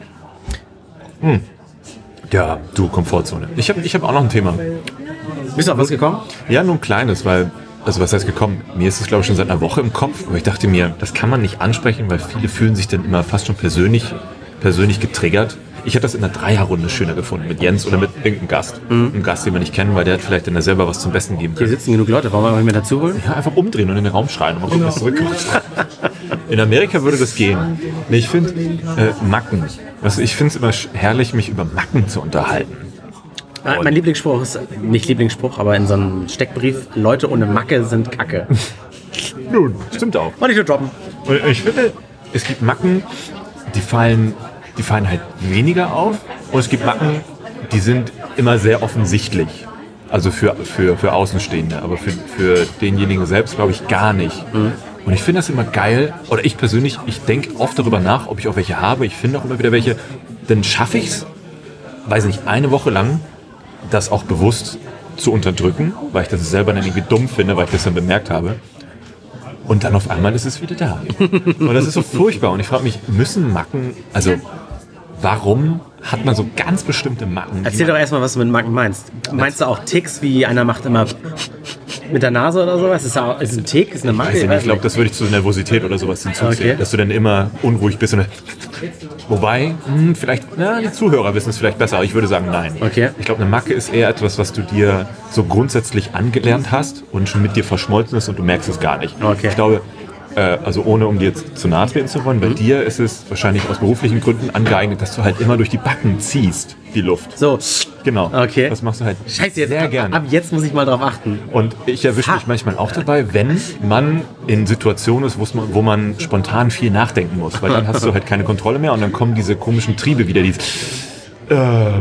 [SPEAKER 2] Hm. Ja, du, Komfortzone. Ich habe ich hab auch noch ein Thema.
[SPEAKER 1] Bist du auf was gekommen?
[SPEAKER 2] Ja, nur ein kleines, weil, also was heißt gekommen? Mir ist es, glaube ich, schon seit einer Woche im Kopf, aber ich dachte mir, das kann man nicht ansprechen, weil viele fühlen sich dann immer fast schon persönlich, persönlich getriggert. Ich hätte das in einer Dreierrunde schöner gefunden, mit Jens oder mit irgendeinem Gast. Mhm. Einem Gast, den wir nicht kennen, weil der hat vielleicht dann selber was zum Besten geben können.
[SPEAKER 1] Hier sitzen genug Leute, warum wir nicht mehr dazu holen?
[SPEAKER 2] Ja, einfach umdrehen und in den Raum schreien und mal gucken, was zurückkommt. In Amerika würde das gehen. Nee, ich finde äh, Macken. Also ich finde es immer herrlich, mich über Macken zu unterhalten.
[SPEAKER 1] Und mein Lieblingsspruch ist, nicht Lieblingsspruch, aber in so einem Steckbrief, Leute ohne Macke sind Kacke.
[SPEAKER 2] Nun, stimmt auch.
[SPEAKER 1] Wollte ich nur droppen.
[SPEAKER 2] Und ich finde, es gibt Macken, die fallen, die fallen halt weniger auf. Und es gibt Macken, die sind immer sehr offensichtlich. Also für, für, für Außenstehende. Aber für, für denjenigen selbst glaube ich gar nicht. Mhm. Und ich finde das immer geil. Oder ich persönlich, ich denke oft darüber nach, ob ich auch welche habe. Ich finde auch immer wieder welche. Dann schaffe ich es, weiß nicht, eine Woche lang das auch bewusst zu unterdrücken, weil ich das selber dann irgendwie dumm finde, weil ich das dann bemerkt habe. Und dann auf einmal ist es wieder da. Und das ist so furchtbar. Und ich frage mich, müssen Macken, also warum hat man so ganz bestimmte Macken?
[SPEAKER 1] Erzähl doch erstmal, was du mit Macken meinst. Meinst du auch Ticks, wie einer macht immer mit der Nase oder sowas? Ist das ist ein Tick? Ist eine Macke?
[SPEAKER 2] Ich, ich glaube, das würde ich zu Nervosität oder sowas hinzuzählen.
[SPEAKER 1] Okay.
[SPEAKER 2] Dass du dann immer unruhig bist. Und wobei, hm, vielleicht, na, die Zuhörer wissen es vielleicht besser, aber ich würde sagen, nein.
[SPEAKER 1] Okay.
[SPEAKER 2] Ich glaube, eine Macke ist eher etwas, was du dir so grundsätzlich angelernt hast und schon mit dir verschmolzen ist und du merkst es gar nicht.
[SPEAKER 1] Okay.
[SPEAKER 2] Ich glaube, äh, also ohne um dir jetzt zu nahe treten zu wollen, bei mhm. dir ist es wahrscheinlich aus beruflichen Gründen angeeignet, dass du halt immer durch die Backen ziehst, die Luft.
[SPEAKER 1] So.
[SPEAKER 2] Genau.
[SPEAKER 1] Okay.
[SPEAKER 2] Das machst du halt
[SPEAKER 1] Scheiße, jetzt,
[SPEAKER 2] sehr
[SPEAKER 1] ab,
[SPEAKER 2] gerne.
[SPEAKER 1] Ab jetzt muss ich mal drauf achten.
[SPEAKER 2] Und ich erwische mich manchmal auch dabei, wenn man in Situationen ist, wo man spontan viel nachdenken muss. Weil dann hast du halt keine Kontrolle mehr und dann kommen diese komischen Triebe wieder. Die, äh,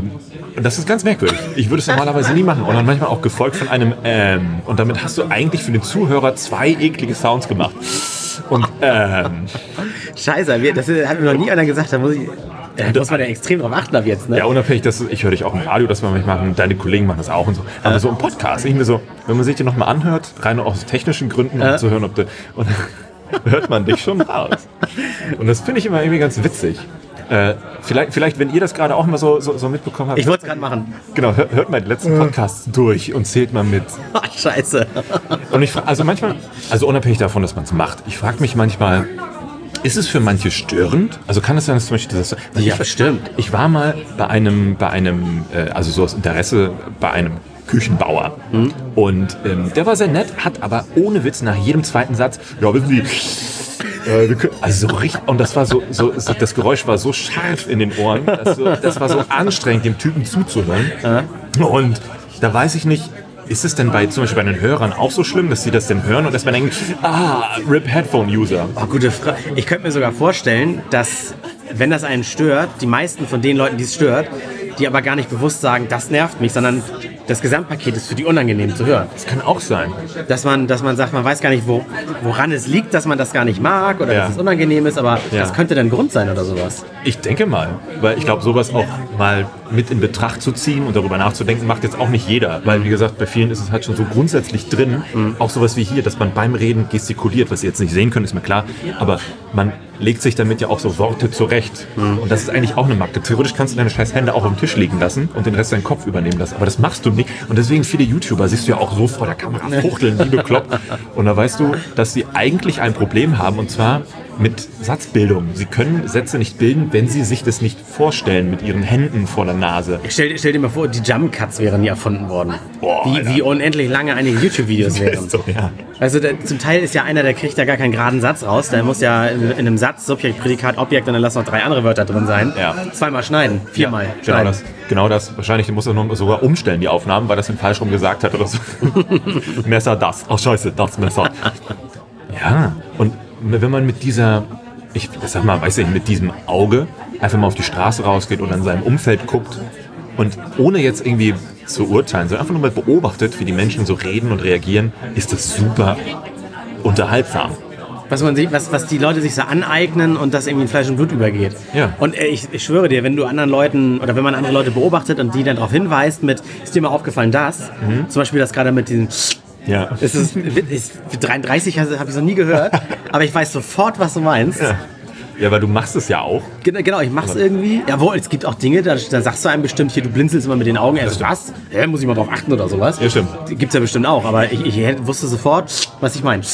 [SPEAKER 2] und das ist ganz merkwürdig. Ich würde es normalerweise nie machen. Und dann manchmal auch gefolgt von einem ähm. Und damit hast du eigentlich für den Zuhörer zwei eklige Sounds gemacht. Und ähm.
[SPEAKER 1] Scheiße, das hat mir noch nie einer gesagt. Da muss ich... Da muss man ja extrem drauf achten ab jetzt, ne?
[SPEAKER 2] Ja, unabhängig, dass ich höre dich auch im Radio, dass wir manchmal machen, deine Kollegen machen das auch und so. Aber äh. so im Podcast, ich mir so, wenn man sich den nochmal anhört, rein aus technischen Gründen, um äh. zu hören, ob du, und hört man dich schon raus. Und das finde ich immer irgendwie ganz witzig. Äh, vielleicht, vielleicht, wenn ihr das gerade auch mal so, so, so mitbekommen habt.
[SPEAKER 1] Ich wollte es gerade machen.
[SPEAKER 2] Genau, hört, hört mal die letzten Podcasts durch und zählt mal mit.
[SPEAKER 1] Ach, scheiße.
[SPEAKER 2] Und ich frage, also manchmal, also unabhängig davon, dass man es macht, ich frage mich manchmal, ist es für manche störend? Also kann es sein, dass zum Beispiel das...
[SPEAKER 1] Ja, bestimmt.
[SPEAKER 2] Ich war mal bei einem, bei einem, äh, also so aus Interesse, bei einem Küchenbauer. Mhm. Und ähm, der war sehr nett, hat aber ohne Witz nach jedem zweiten Satz, ja, wissen Sie, äh, wir können, also so richtig, und das war so, so, so, das Geräusch war so scharf in den Ohren, das, so, das war so anstrengend, dem Typen zuzuhören. Mhm. Und da weiß ich nicht, ist es denn bei zum Beispiel bei den Hörern auch so schlimm, dass sie das denn hören und dass man denkt, ah, R I P Headphone-User?
[SPEAKER 1] Oh, gute Frage. Ich könnte mir sogar vorstellen, dass, wenn das einen stört, die meisten von den Leuten, die es stört, die aber gar nicht bewusst sagen, das nervt mich, sondern das Gesamtpaket ist für die unangenehm zu hören.
[SPEAKER 2] Das kann auch sein.
[SPEAKER 1] Dass man, dass man sagt, man weiß gar nicht, wo, woran es liegt, dass man das gar nicht mag oder ja. dass es unangenehm ist, aber ja. das könnte dann Grund sein oder sowas.
[SPEAKER 2] Ich denke mal, weil ich glaube, sowas auch mal mit in Betracht zu ziehen und darüber nachzudenken, macht jetzt auch nicht jeder. Weil, wie gesagt, bei vielen ist es halt schon so grundsätzlich drin, mhm. auch sowas wie hier, dass man beim Reden gestikuliert, was Sie jetzt nicht sehen können, ist mir klar, aber man legt sich damit ja auch so Worte zurecht. Mhm. Und das ist eigentlich auch eine Macke. Theoretisch kannst du deine scheiß Hände auch am Tisch liegen lassen und den Rest deinen Kopf übernehmen lassen. Aber das machst du nicht. Und deswegen viele YouTuber siehst du ja auch so vor der Kamera fuchteln, wie bekloppt. Und da weißt du, dass sie eigentlich ein Problem haben, und zwar mit Satzbildung. Sie können Sätze nicht bilden, wenn sie sich das nicht vorstellen mit ihren Händen vor der Nase.
[SPEAKER 1] Stell, stell dir mal vor, die Jump Cuts wären nie erfunden worden.
[SPEAKER 2] Boah,
[SPEAKER 1] wie, wie unendlich lange einige YouTube-Videos wären.
[SPEAKER 2] So, ja.
[SPEAKER 1] Also der, zum Teil ist ja einer, der kriegt ja gar keinen geraden Satz raus. Der muss ja in, in einem Satz Subjekt, Prädikat, Objekt und dann lassen noch drei andere Wörter drin sein.
[SPEAKER 2] Ja.
[SPEAKER 1] Zweimal schneiden, viermal
[SPEAKER 2] ja,
[SPEAKER 1] schneiden.
[SPEAKER 2] Genau das. Genau das. Wahrscheinlich muss er noch sogar umstellen, die Aufnahmen, weil das ihn falsch rum gesagt hat oder so. Messer das. Ach scheiße, das Messer. Ja, und wenn man mit dieser, ich sag mal, weiß ich, mit diesem Auge einfach mal auf die Straße rausgeht oder in seinem Umfeld guckt und ohne jetzt irgendwie zu urteilen, sondern einfach nur mal beobachtet, wie die Menschen so reden und reagieren, ist das super unterhaltsam.
[SPEAKER 1] Was man sieht, was, was die Leute sich so aneignen und das irgendwie in Fleisch und Blut übergeht.
[SPEAKER 2] Ja.
[SPEAKER 1] Und äh, ich, ich schwöre dir, wenn du anderen Leuten oder wenn man andere Leute beobachtet und die dann darauf hinweist mit, ist dir mal aufgefallen, das? Mhm. Zum Beispiel das gerade mit diesen...
[SPEAKER 2] Ja.
[SPEAKER 1] Es ist, ist, dreiunddreißig habe ich so nie gehört, aber ich weiß sofort, was du meinst.
[SPEAKER 2] Ja. Ja, weil du machst es ja auch.
[SPEAKER 1] Genau, genau, ich mach's irgendwie. Jawohl, es gibt auch Dinge, da, da sagst du einem bestimmt hier, du blinzelst immer mit den Augen. Also was? Ja, muss ich mal drauf achten oder sowas.
[SPEAKER 2] Ja, stimmt.
[SPEAKER 1] Gibt's ja bestimmt auch, aber ich, ich wusste sofort, was ich meine.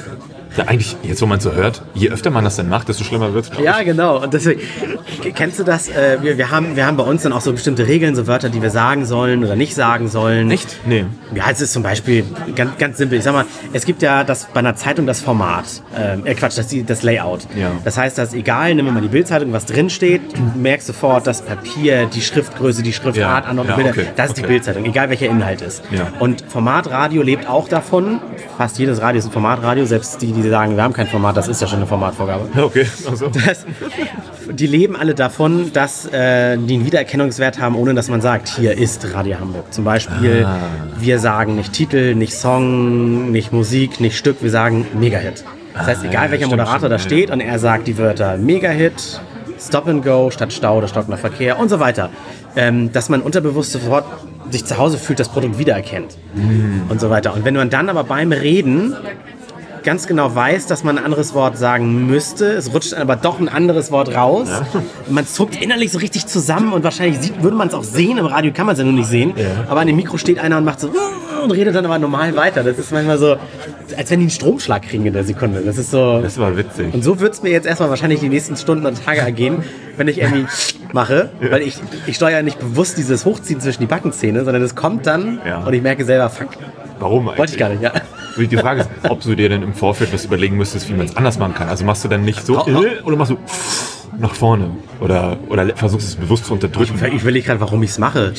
[SPEAKER 2] Ja, eigentlich, jetzt wo man so hört, je öfter man das dann macht, desto schlimmer wird's.
[SPEAKER 1] Ja, genau. Und deswegen, kennst du das? Äh, wir, wir, haben, wir haben bei uns dann auch so bestimmte Regeln, so Wörter, die wir sagen sollen oder nicht sagen sollen.
[SPEAKER 2] Echt? Nee.
[SPEAKER 1] Ja, es ist zum Beispiel ganz, ganz simpel. Ich sag mal, es gibt ja das, bei einer Zeitung das Format. Äh, Quatsch, das, das Layout.
[SPEAKER 2] Ja.
[SPEAKER 1] Das heißt, dass egal, nehmen wir mal die Bildzeitung, was drin steht, du merkst sofort das Papier, die Schriftgröße, die Schriftart,
[SPEAKER 2] Ja.
[SPEAKER 1] Anordnung,
[SPEAKER 2] Ja,
[SPEAKER 1] Bilder.
[SPEAKER 2] okay.
[SPEAKER 1] Das ist die
[SPEAKER 2] Okay.
[SPEAKER 1] Bildzeitung, egal welcher Inhalt ist.
[SPEAKER 2] Ja.
[SPEAKER 1] Und Formatradio lebt auch davon. Fast jedes Radio ist ein Formatradio, selbst die, die sagen, wir haben kein Format, das ist ja schon eine Formatvorgabe.
[SPEAKER 2] Okay, also.
[SPEAKER 1] Das, die leben alle davon, dass äh, die einen Wiedererkennungswert haben, ohne dass man sagt, hier ist Radio Hamburg. Zum Beispiel,
[SPEAKER 2] Ah.
[SPEAKER 1] wir sagen nicht Titel, nicht Song, nicht Musik, nicht Stück, wir sagen Megahit. Das heißt, egal
[SPEAKER 2] ja,
[SPEAKER 1] welcher
[SPEAKER 2] stimmt,
[SPEAKER 1] Moderator da
[SPEAKER 2] stimmt,
[SPEAKER 1] steht und er sagt die Wörter Megahit, Stop and Go statt Stau oder stockender Verkehr und so weiter, ähm, dass man unterbewusst sofort sich zu Hause fühlt, das Produkt wiedererkennt und so weiter. Und wenn man dann aber beim Reden ganz genau weiß, dass man ein anderes Wort sagen müsste. Es rutscht aber doch ein anderes Wort raus. Ja. Man zuckt innerlich so richtig zusammen und wahrscheinlich sieht, würde man es auch sehen. Im Radio kann man es ja nur nicht sehen. Ja. Aber an dem Mikro steht einer und macht so und redet dann aber normal weiter. Das ist manchmal so, als wenn die einen Stromschlag kriegen in der Sekunde. Das ist so.
[SPEAKER 2] Das war witzig.
[SPEAKER 1] Und so wird es mir jetzt erstmal wahrscheinlich die nächsten Stunden und Tage ergehen, wenn ich irgendwie mache. Ja. Weil ich, ich steuere ja nicht bewusst dieses Hochziehen zwischen die Backenzähne, sondern es kommt dann
[SPEAKER 2] ja.
[SPEAKER 1] und ich merke selber, fuck.
[SPEAKER 2] Warum eigentlich?
[SPEAKER 1] Wollte ich gar nicht, ja.
[SPEAKER 2] Die Frage ist, ob du dir denn im Vorfeld was überlegen müsstest, wie man es anders machen kann. Also machst du dann nicht so ill oder machst du nach vorne? Oder, oder versuchst es bewusst zu unterdrücken?
[SPEAKER 1] Ich, ich überlege gerade, warum ich es mache.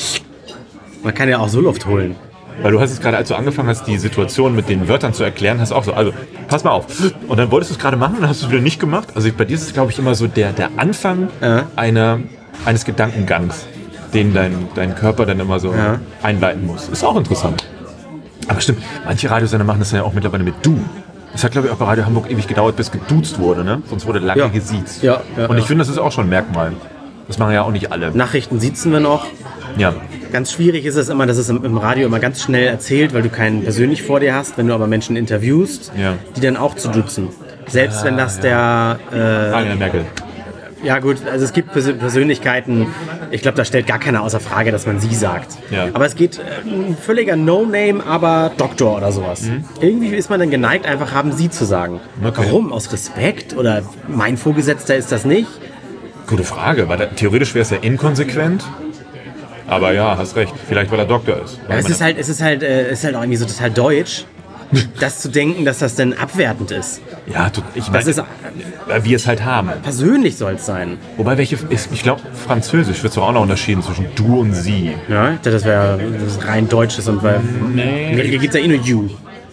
[SPEAKER 1] Man kann ja auch so Luft holen.
[SPEAKER 2] Weil du hast es gerade, als du angefangen hast, die Situation mit den Wörtern zu erklären, hast du auch so, also pass mal auf. Und dann wolltest du es gerade machen und hast du es wieder nicht gemacht. Also bei dir ist es, glaube ich, immer so der, der Anfang
[SPEAKER 1] ja.
[SPEAKER 2] einer, eines Gedankengangs, den dein, dein Körper dann immer so ja. einleiten muss. Ist auch interessant. Aber stimmt, manche Radiosender machen das ja auch mittlerweile mit Du. Es hat, glaube ich, auch bei Radio Hamburg ewig gedauert, bis geduzt wurde, ne? Sonst wurde lange
[SPEAKER 1] ja.
[SPEAKER 2] gesiezt.
[SPEAKER 1] Ja, ja,
[SPEAKER 2] und ich
[SPEAKER 1] ja.
[SPEAKER 2] finde, das ist auch schon ein Merkmal. Das machen ja auch nicht alle.
[SPEAKER 1] Nachrichten siezen wir noch.
[SPEAKER 2] Ja.
[SPEAKER 1] Ganz schwierig ist es immer, dass es im, im Radio immer ganz schnell erzählt, weil du keinen persönlich vor dir hast, wenn du aber Menschen interviewst,
[SPEAKER 2] ja.
[SPEAKER 1] die dann auch zu duzen. Selbst
[SPEAKER 2] ah,
[SPEAKER 1] wenn das
[SPEAKER 2] ja.
[SPEAKER 1] der... Äh,
[SPEAKER 2] Angela Merkel.
[SPEAKER 1] Ja gut, also es gibt Pers- Persönlichkeiten, ich glaube, da stellt gar keiner außer Frage, dass man sie sagt.
[SPEAKER 2] Ja.
[SPEAKER 1] Aber es geht äh, ein völliger No-Name, aber Doktor oder sowas.
[SPEAKER 2] Mhm.
[SPEAKER 1] Irgendwie ist man dann geneigt, einfach haben sie zu sagen.
[SPEAKER 2] Okay.
[SPEAKER 1] Warum? Aus Respekt? Oder mein Vorgesetzter ist das nicht?
[SPEAKER 2] Gute Frage, weil da, theoretisch wäre es ja inkonsequent. Aber ja, hast recht. Vielleicht, weil er Doktor ist.
[SPEAKER 1] Ja, es, ist halt, es, ist halt, äh, es ist halt auch irgendwie so total deutsch, das zu denken, dass das denn abwertend ist.
[SPEAKER 2] Ja, du, ich
[SPEAKER 1] Das
[SPEAKER 2] meine,
[SPEAKER 1] ist-
[SPEAKER 2] weil wir es halt haben.
[SPEAKER 1] Persönlich soll es sein.
[SPEAKER 2] Wobei, welche, ist, ich glaube, Französisch wird es auch noch unterschieden zwischen du und sie.
[SPEAKER 1] Ja, das wäre das rein deutsches und weil in Amerika gibt es ja eh nur you.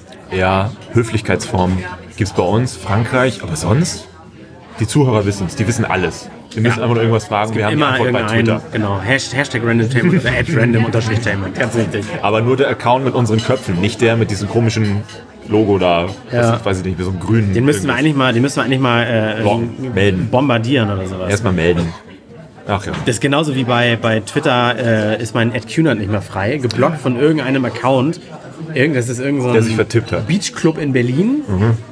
[SPEAKER 2] Ja, Höflichkeitsformen gibt es bei uns, Frankreich, aber sonst? Die Zuhörer wissen es, die wissen alles. Wir müssen
[SPEAKER 1] Ja.
[SPEAKER 2] einfach nur irgendwas fragen, wir haben die
[SPEAKER 1] Immer
[SPEAKER 2] Antwort bei
[SPEAKER 1] irgendein,
[SPEAKER 2] Twitter.
[SPEAKER 1] genau, Hashtag, Hashtag Randomtainment oder at random unterstrich tainment, ganz richtig.
[SPEAKER 2] Aber nur der Account mit unseren Köpfen, nicht der mit diesem komischen Logo da.
[SPEAKER 1] Ja.
[SPEAKER 2] Das, weiß ich nicht, wie so ein grünen.
[SPEAKER 1] Den müssten wir eigentlich mal, den müssen wir eigentlich mal äh,
[SPEAKER 2] Bo- melden.
[SPEAKER 1] bombardieren oder sowas.
[SPEAKER 2] Erstmal melden. Ach ja.
[SPEAKER 1] Das ist genauso wie bei, bei Twitter äh, ist mein Ed Cunard nicht mehr frei, geblockt von irgendeinem Account. Irgend, das ist irgend so ein
[SPEAKER 2] Der sich vertippt hat.
[SPEAKER 1] Beachclub in Berlin.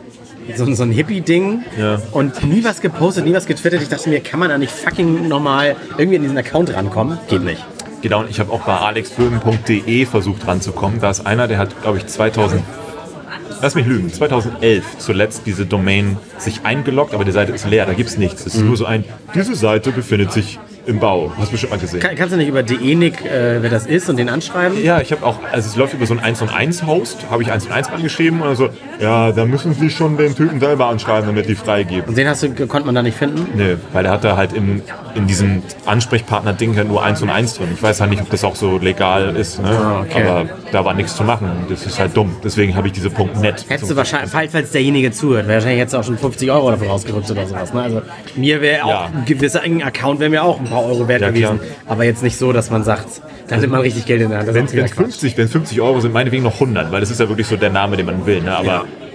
[SPEAKER 1] So, so ein Hippie-Ding.
[SPEAKER 2] Ja.
[SPEAKER 1] Und nie was gepostet, nie was getwittert. Ich dachte mir, kann man da nicht fucking nochmal irgendwie in diesen Account rankommen? Geht nicht.
[SPEAKER 2] Genau, und ich habe auch bei alexböhmen punkt de versucht ranzukommen. Da ist einer, der hat, glaube ich, zweitausend... Lass mich lügen, zweitausendelf zuletzt diese Domain sich eingeloggt, aber die Seite ist leer, da gibt es nichts. Es ist nur so ein, diese Seite befindet sich im Bau. Hast du bestimmt mal gesehen.
[SPEAKER 1] Kann, kannst du nicht über Denik, äh, wer das ist und den anschreiben?
[SPEAKER 2] Ja, ich habe auch, also es läuft über so einen eins und eins Host, habe ich eins und eins angeschrieben und so, ja, da müssen Sie schon den Typen selber anschreiben, damit die freigeben.
[SPEAKER 1] Und den hast du, konnte man da nicht finden?
[SPEAKER 2] Nee, weil der hat da halt im, in diesem Ansprechpartner-Ding halt nur eins und eins drin. Ich weiß halt nicht, ob das auch so legal ist, ne?
[SPEAKER 1] Ah, okay.
[SPEAKER 2] Aber da war nichts zu machen. Das ist halt dumm. Deswegen habe ich diese .net.
[SPEAKER 1] Hättest du wahrscheinlich, falls falls derjenige zuhört, wahrscheinlich hättest du auch schon fünfzig Euro dafür rausgerückt oder sowas. Ne? Also mir wäre auch,
[SPEAKER 2] Ja.
[SPEAKER 1] ein gewisser Account wäre mir auch ein paar Euro wert
[SPEAKER 2] Ja,
[SPEAKER 1] gewesen.
[SPEAKER 2] klar.
[SPEAKER 1] Aber jetzt nicht so, dass man sagt, da hat man richtig Geld in der Hand. Das
[SPEAKER 2] Wenn
[SPEAKER 1] ist wieder
[SPEAKER 2] es
[SPEAKER 1] Quatsch.
[SPEAKER 2] fünfzig, wenn fünfzig Euro sind, meinetwegen noch hundert, weil das ist ja wirklich so der Name, den man will. Ne? Aber
[SPEAKER 1] Ja.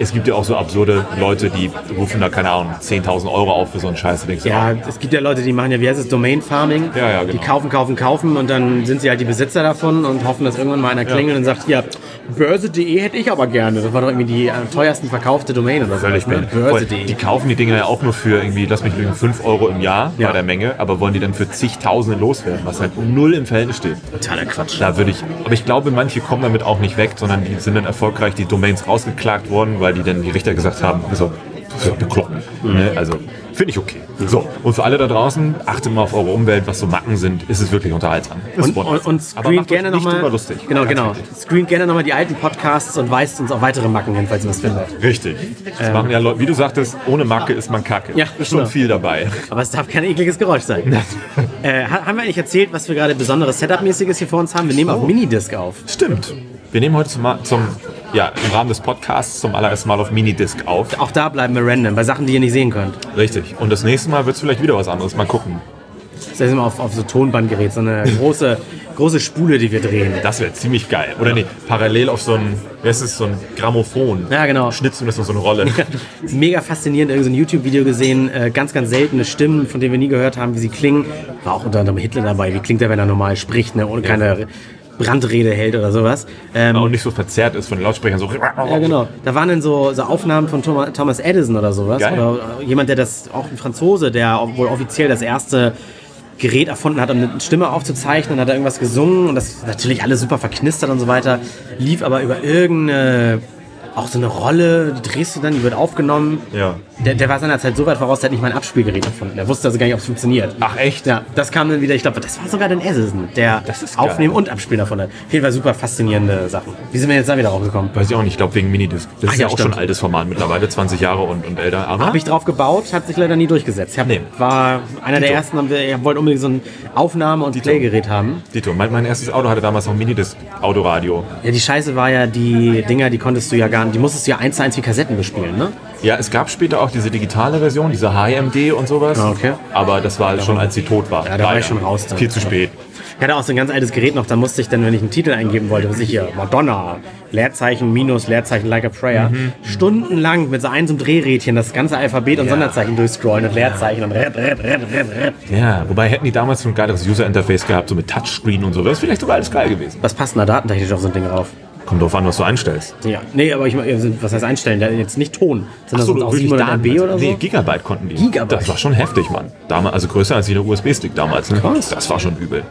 [SPEAKER 2] es gibt ja auch so absurde Leute, die rufen da, keine Ahnung, zehntausend Euro auf für so einen Scheiß. Denkst du,
[SPEAKER 1] Ja, es gibt ja Leute, die machen ja, wie heißt es, Domain Farming.
[SPEAKER 2] Ja, ja, genau.
[SPEAKER 1] Die kaufen, kaufen, kaufen und dann sind sie halt die Besitzer davon und hoffen, dass irgendwann mal einer klingelt und sagt, ja, börse punkt de hätte ich aber gerne. Das war doch irgendwie die am teuersten verkaufte Domain oder so.
[SPEAKER 2] Völlig
[SPEAKER 1] ne?
[SPEAKER 2] Börse
[SPEAKER 1] börse punkt de.
[SPEAKER 2] Die kaufen die Dinger ja auch nur für irgendwie, lass mich lügen, fünf Euro im Jahr
[SPEAKER 1] Ja.
[SPEAKER 2] bei der Menge, aber wollen die dann für zigtausende loswerden, was halt null im Verhältnis steht.
[SPEAKER 1] Totaler Quatsch.
[SPEAKER 2] Da würde ich, aber ich glaube, manche kommen damit auch nicht weg, sondern die sind dann erfolgreich die Domains rausgeklagt worden, weil die dann die Richter gesagt haben, so, das ist bekloppt.
[SPEAKER 1] Mhm.
[SPEAKER 2] Ne? Also, finde ich okay. So, und für alle da draußen, achtet mal auf eure Umwelt, was so Macken sind, ist es wirklich unterhaltsam. Ist
[SPEAKER 1] Und, und, und
[SPEAKER 2] Aber
[SPEAKER 1] screent
[SPEAKER 2] macht euch
[SPEAKER 1] gerne
[SPEAKER 2] nicht
[SPEAKER 1] nochmal.
[SPEAKER 2] drüber lustig.
[SPEAKER 1] Genau,
[SPEAKER 2] Ganz
[SPEAKER 1] genau.
[SPEAKER 2] wichtig.
[SPEAKER 1] Screent gerne nochmal die alten Podcasts und weist uns auf weitere Macken hin, falls ihr was findet.
[SPEAKER 2] Richtig. Das machen ja Leute, wie du sagtest, ohne Macke ist man Kacke.
[SPEAKER 1] Ja,
[SPEAKER 2] ist schon
[SPEAKER 1] genau.
[SPEAKER 2] viel dabei.
[SPEAKER 1] Aber es darf kein ekliges Geräusch sein. äh, ha- haben wir eigentlich erzählt, was wir gerade besonderes Setup-mäßiges hier vor uns haben? Wir nehmen auf Minidisc auf.
[SPEAKER 2] Stimmt. Wir nehmen heute zum, zum, ja, im Rahmen des Podcasts zum allerersten Mal auf Minidisc auf.
[SPEAKER 1] Auch da bleiben wir random, bei Sachen, die ihr nicht sehen könnt.
[SPEAKER 2] Richtig. Und das nächste Mal wird es vielleicht wieder was anderes. Mal gucken.
[SPEAKER 1] Das ist immer auf, auf so Tonbandgerät, so eine große, große Spule, die wir drehen.
[SPEAKER 2] Das wäre ziemlich geil. Oder nee, parallel auf so ein, wie heißt es, so ein Grammophon.
[SPEAKER 1] Ja, genau.
[SPEAKER 2] Schnitzen das noch so eine Rolle.
[SPEAKER 1] Mega faszinierend, irgend so ein YouTube-Video gesehen, äh, ganz, ganz seltene Stimmen, von denen wir nie gehört haben, wie sie klingen. War auch unter anderem Hitler dabei. Wie klingt er, wenn er normal spricht, ne? Ohne keine Brandrede hält oder sowas. Ähm,
[SPEAKER 2] Und nicht so verzerrt ist von den Lautsprechern. So.
[SPEAKER 1] Ja, genau. Da waren dann so, so Aufnahmen von Thomas, Thomas Edison oder sowas.
[SPEAKER 2] Geil.
[SPEAKER 1] Oder jemand, der das, auch ein Franzose, der wohl offiziell das erste Gerät erfunden hat, um eine Stimme aufzuzeichnen, hat er irgendwas gesungen und das ist natürlich alles super verknistert und so weiter. Lief aber über irgendeine, auch so eine Rolle, die drehst du dann, die wird aufgenommen.
[SPEAKER 2] Ja.
[SPEAKER 1] Der, der war seinerzeit so weit voraus, der hat nicht mal ein Abspielgerät erfunden. Der wusste also gar nicht, ob es funktioniert.
[SPEAKER 2] Ach echt?
[SPEAKER 1] Ja, das kam dann wieder, ich glaube, das war sogar der Edison, der
[SPEAKER 2] Das ist geil.
[SPEAKER 1] Aufnehmen und Abspielen davon hat. Auf jeden Fall super faszinierende Sachen. Wie sind wir jetzt da wieder rausgekommen?
[SPEAKER 2] Weiß ich auch nicht, ich glaube wegen Minidisc. Das
[SPEAKER 1] Ach
[SPEAKER 2] ist ja,
[SPEAKER 1] ja,
[SPEAKER 2] auch
[SPEAKER 1] stimmt.
[SPEAKER 2] schon ein altes Format mittlerweile, zwanzig Jahre und, und älter. Aber
[SPEAKER 1] Habe ich drauf gebaut, hat sich leider nie durchgesetzt. Ich hab,
[SPEAKER 2] Nee.
[SPEAKER 1] war einer der
[SPEAKER 2] Dito.
[SPEAKER 1] ersten, haben wir, ich wollte unbedingt so ein Aufnahme- und Playgerät haben.
[SPEAKER 2] Dito, mein, mein erstes Auto hatte damals noch ein Minidisc-Autoradio.
[SPEAKER 1] Ja, die Scheiße war ja, die Dinger, die konntest du ja gar nicht, die musstest du ja eins zu eins wie Kassetten bespielen, ne?
[SPEAKER 2] Ja, es gab später auch diese digitale Version, diese H M D und sowas.
[SPEAKER 1] Ah, okay.
[SPEAKER 2] Aber das war schon, als sie tot war.
[SPEAKER 1] Ja, da war
[SPEAKER 2] Leider.
[SPEAKER 1] ich schon raus dann.
[SPEAKER 2] Viel zu spät.
[SPEAKER 1] Ich hatte auch so ein ganz altes Gerät noch, da musste ich dann, wenn ich einen Titel eingeben wollte, was ich hier, Madonna, Leerzeichen, Minus, Leerzeichen, Like a Prayer,
[SPEAKER 2] Mhm.
[SPEAKER 1] stundenlang mit so einem so einem Drehrädchen das ganze Alphabet und Sonderzeichen durchscrollen und Leerzeichen und red, red, red, red, red.
[SPEAKER 2] Ja, wobei hätten die damals so ein geiles User-Interface gehabt, so mit Touchscreen und so. Das ist vielleicht sogar alles geil gewesen.
[SPEAKER 1] Was passt denn da datentechnisch auf so ein Ding drauf?
[SPEAKER 2] Kommt drauf an, was du einstellst.
[SPEAKER 1] Ja, nee, aber ich meine, was heißt einstellen? Da jetzt nicht Ton, sondern
[SPEAKER 2] so,
[SPEAKER 1] so, auch
[SPEAKER 2] wirklich
[SPEAKER 1] siebenhundert
[SPEAKER 2] Daten-
[SPEAKER 1] M B oder so?
[SPEAKER 2] Nee, Gigabyte konnten die.
[SPEAKER 1] Gigabyte?
[SPEAKER 2] Das war schon heftig, Mann. Damals, also größer als jeder U S B-Stick damals. Ne?
[SPEAKER 1] Krass.
[SPEAKER 2] Das war schon übel.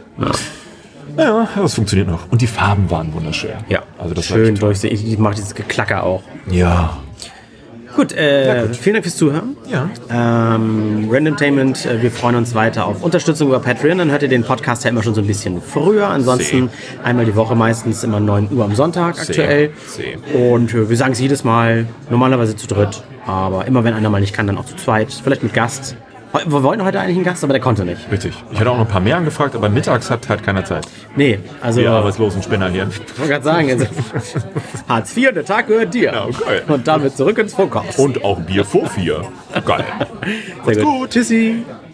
[SPEAKER 2] Ja. Ja, das funktioniert noch. Und die Farben waren wunderschön.
[SPEAKER 1] Ja,
[SPEAKER 2] Also das war
[SPEAKER 1] schön
[SPEAKER 2] echt toll.
[SPEAKER 1] durchsehen. Ich mache dieses Geklacker auch.
[SPEAKER 2] Ja.
[SPEAKER 1] Gut, äh, vielen Dank fürs Zuhören.
[SPEAKER 2] Ja.
[SPEAKER 1] Ähm, Randomtainment, äh, wir freuen uns weiter auf Unterstützung über Patreon. Dann hört ihr den Podcast ja immer schon so ein bisschen früher. Ansonsten einmal die Woche, meistens immer neun Uhr am Sonntag aktuell.
[SPEAKER 2] Seh.
[SPEAKER 1] Und äh, wir sagen es jedes Mal, normalerweise zu dritt. Aber immer wenn einer mal nicht kann, dann auch zu zweit. Vielleicht mit Gast. Heu- Wir wollten heute eigentlich einen Gast, aber der konnte nicht.
[SPEAKER 2] Richtig. Ich hatte auch noch ein paar mehr angefragt, aber mittags hat halt keiner Zeit.
[SPEAKER 1] Nee, also
[SPEAKER 2] Die
[SPEAKER 1] ich
[SPEAKER 2] arbeitslosen Spinner hier.
[SPEAKER 1] wollte gerade sagen, also, Hartz vier, der Tag gehört dir.
[SPEAKER 2] Ja, okay.
[SPEAKER 1] Und damit zurück ins Funkhaus.
[SPEAKER 2] Und auch Bier vor vier. Geil.
[SPEAKER 1] Sehr gut. Tschüssi.